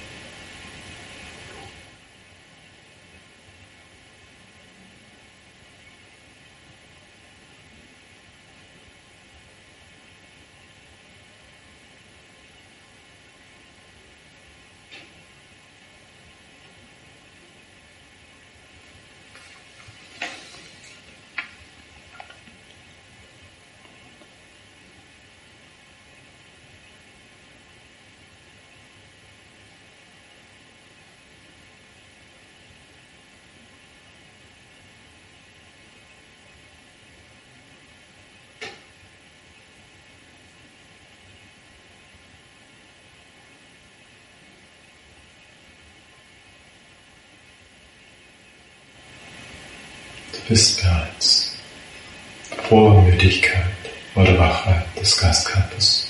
Du bist bereits vor Müdigkeit oder Wachheit des Geistkörpers.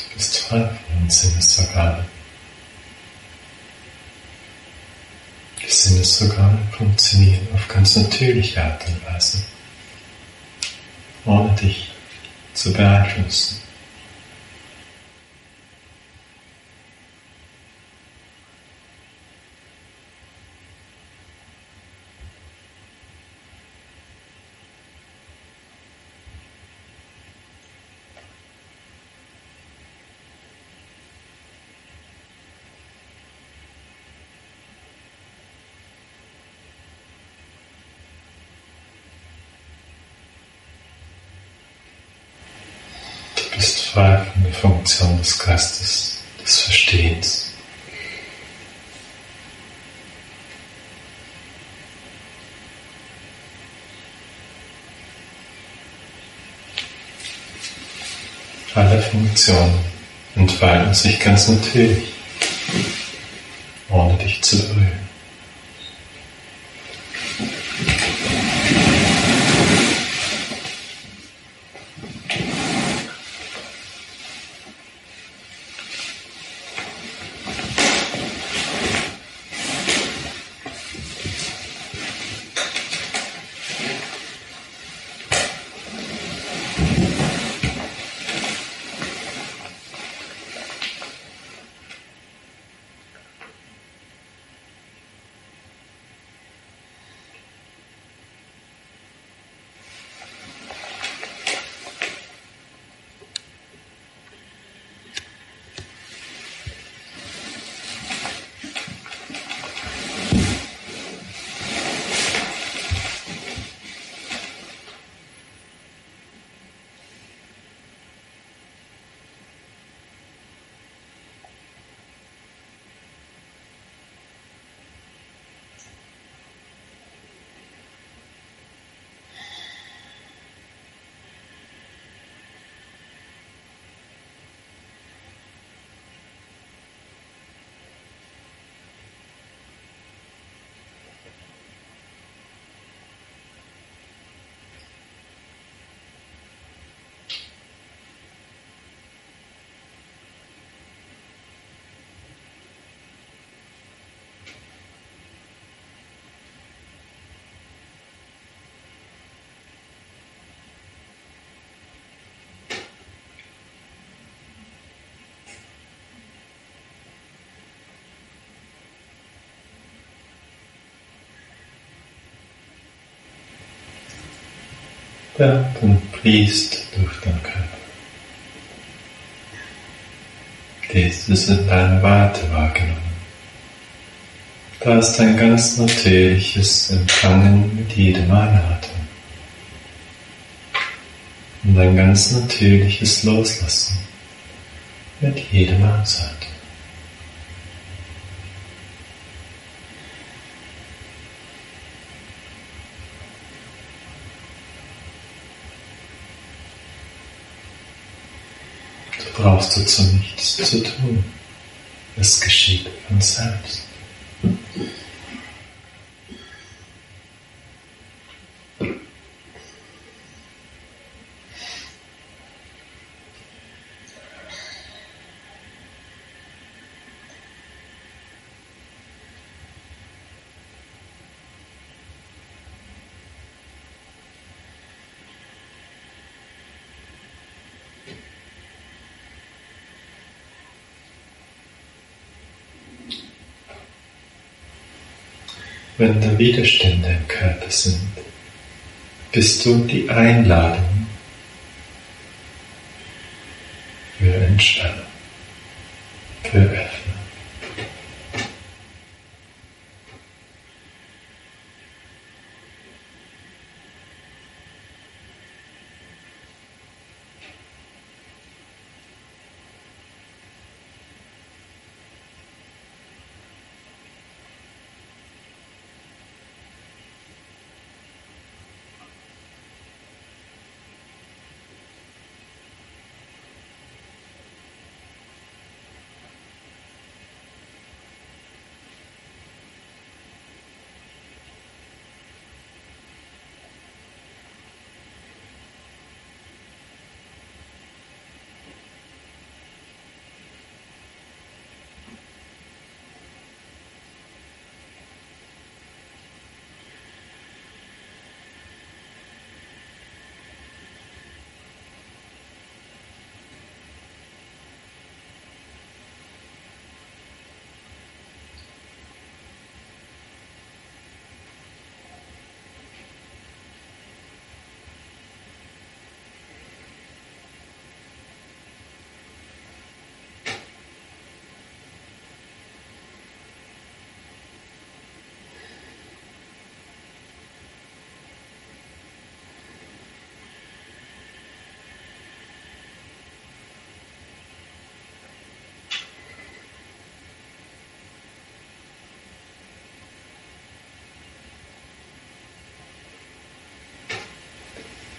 Du bist frei von den Sinnesorganen. Die Sinnesorgane funktionieren auf ganz natürliche Art und Weise, ohne dich zu beeinflussen. Du bist frei von der Funktion des Geistes, des Verstehens. Alle Funktionen entfalten sich ganz natürlich, ohne dich zu berühren. Der Atem fließt durch den Körper. Dies ist in deiner Weite wahrgenommen. Da ist ein ganz natürliches Empfangen mit jedem Einatmen und ein ganz natürliches Loslassen mit jedem Ausatmen. Du brauchst dazu nichts zu tun. Es geschieht von selbst. Wenn da Widerstände im Körper sind, bist du die Einladung für Entspannung, für Öffnung.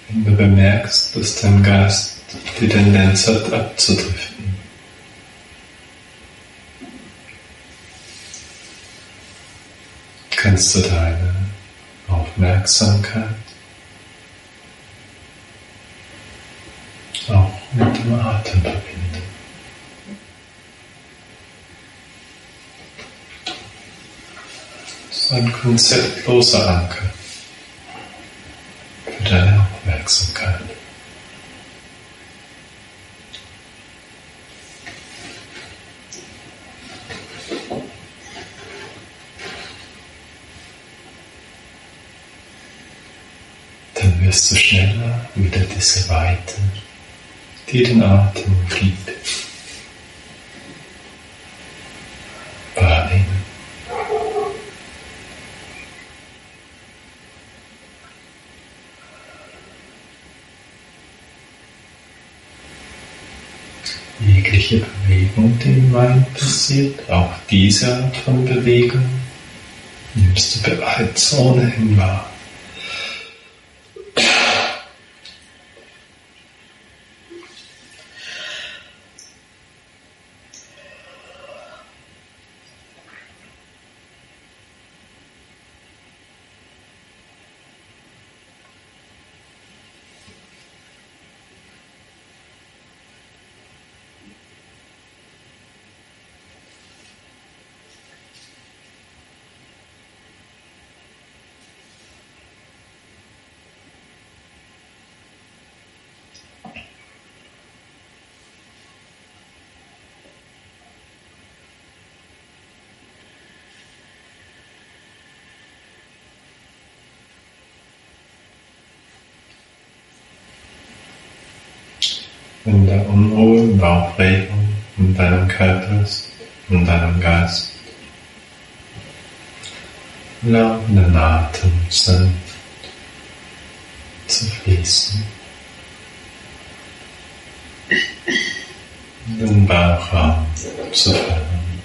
Wenn du bemerkst, dass dein Geist die Tendenz hat, abzudriften, kannst du deine Aufmerksamkeit auch mit dem Atem verbinden. Das ist ein konzeptloser Anker für deine Aufmerksamkeit. Dann wirst du schneller wieder diese Weite, die den Atem gibt, wahrnehmen. Jegliche Bewegung, die im Mind passiert, auch diese Art von Bewegung, nimmst du bereits ohnehin wahr. Wenn da Unruhe und Aufregung in deinem Körper ist, in deinem Geist, erlaube den Atem sanft zu fließen, den Bauchraum zu füllen.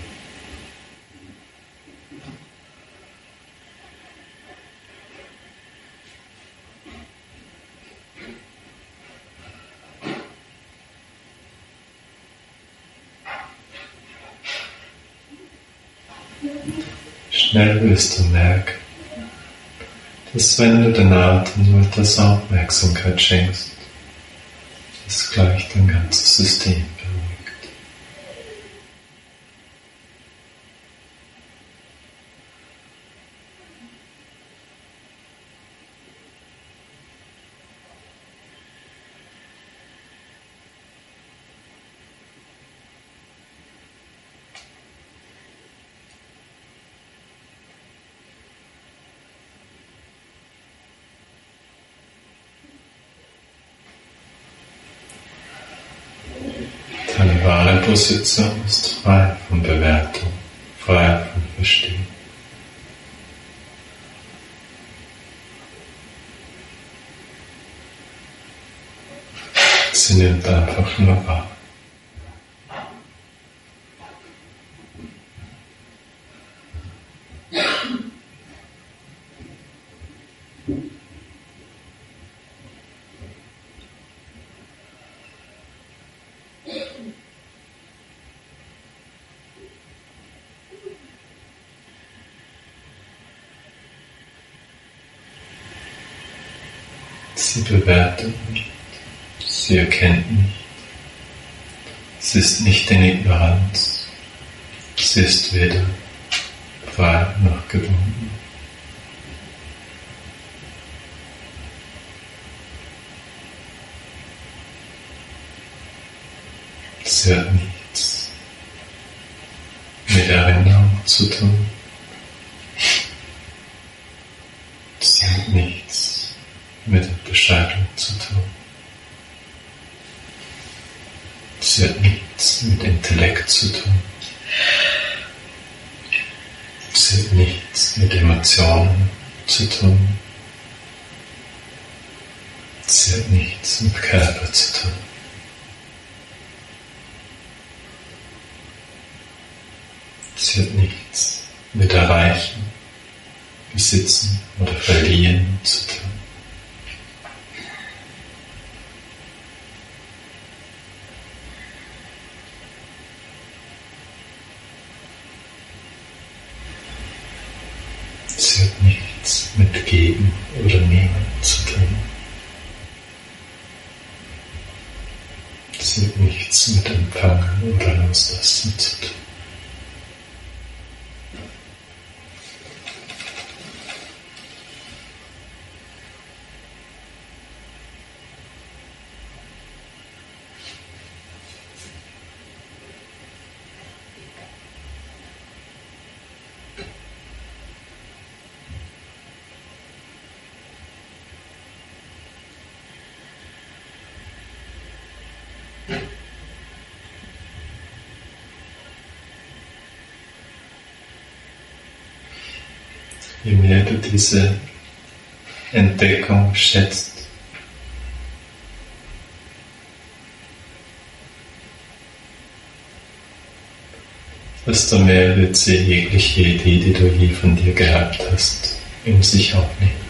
Schnell wirst du merken, dass wenn du den Atem nur etwas Aufmerksamkeit schenkst, es gleich dein ganzes System beruhigt. Deine wahre Position ist frei von Bewertung, frei von Verstehen. Sie nimmt einfach nur wahr. Sie bewertet nicht, sie erkennt nicht, sie ist nicht in Ignoranz, sie ist weder frei noch gebunden. Sie hat nichts mit Erinnerung zu tun, sie hat nichts mit Unterscheidung zu tun. Sie hat nichts mit Intellekt zu tun. Sie hat nichts mit Emotionen zu tun. Sie hat nichts mit Körper zu tun. Sie hat nichts mit Erreichen, Besitzen oder Verlieren zu tun. Es hat nichts mit Geben oder Nehmen zu tun. Es hat nichts mit Empfangen oder Loslassen zu tun. Je mehr du diese Entdeckung schätzt, desto mehr wird sie jegliche Idee, die du je von dir gehabt hast, in sich aufnehmen.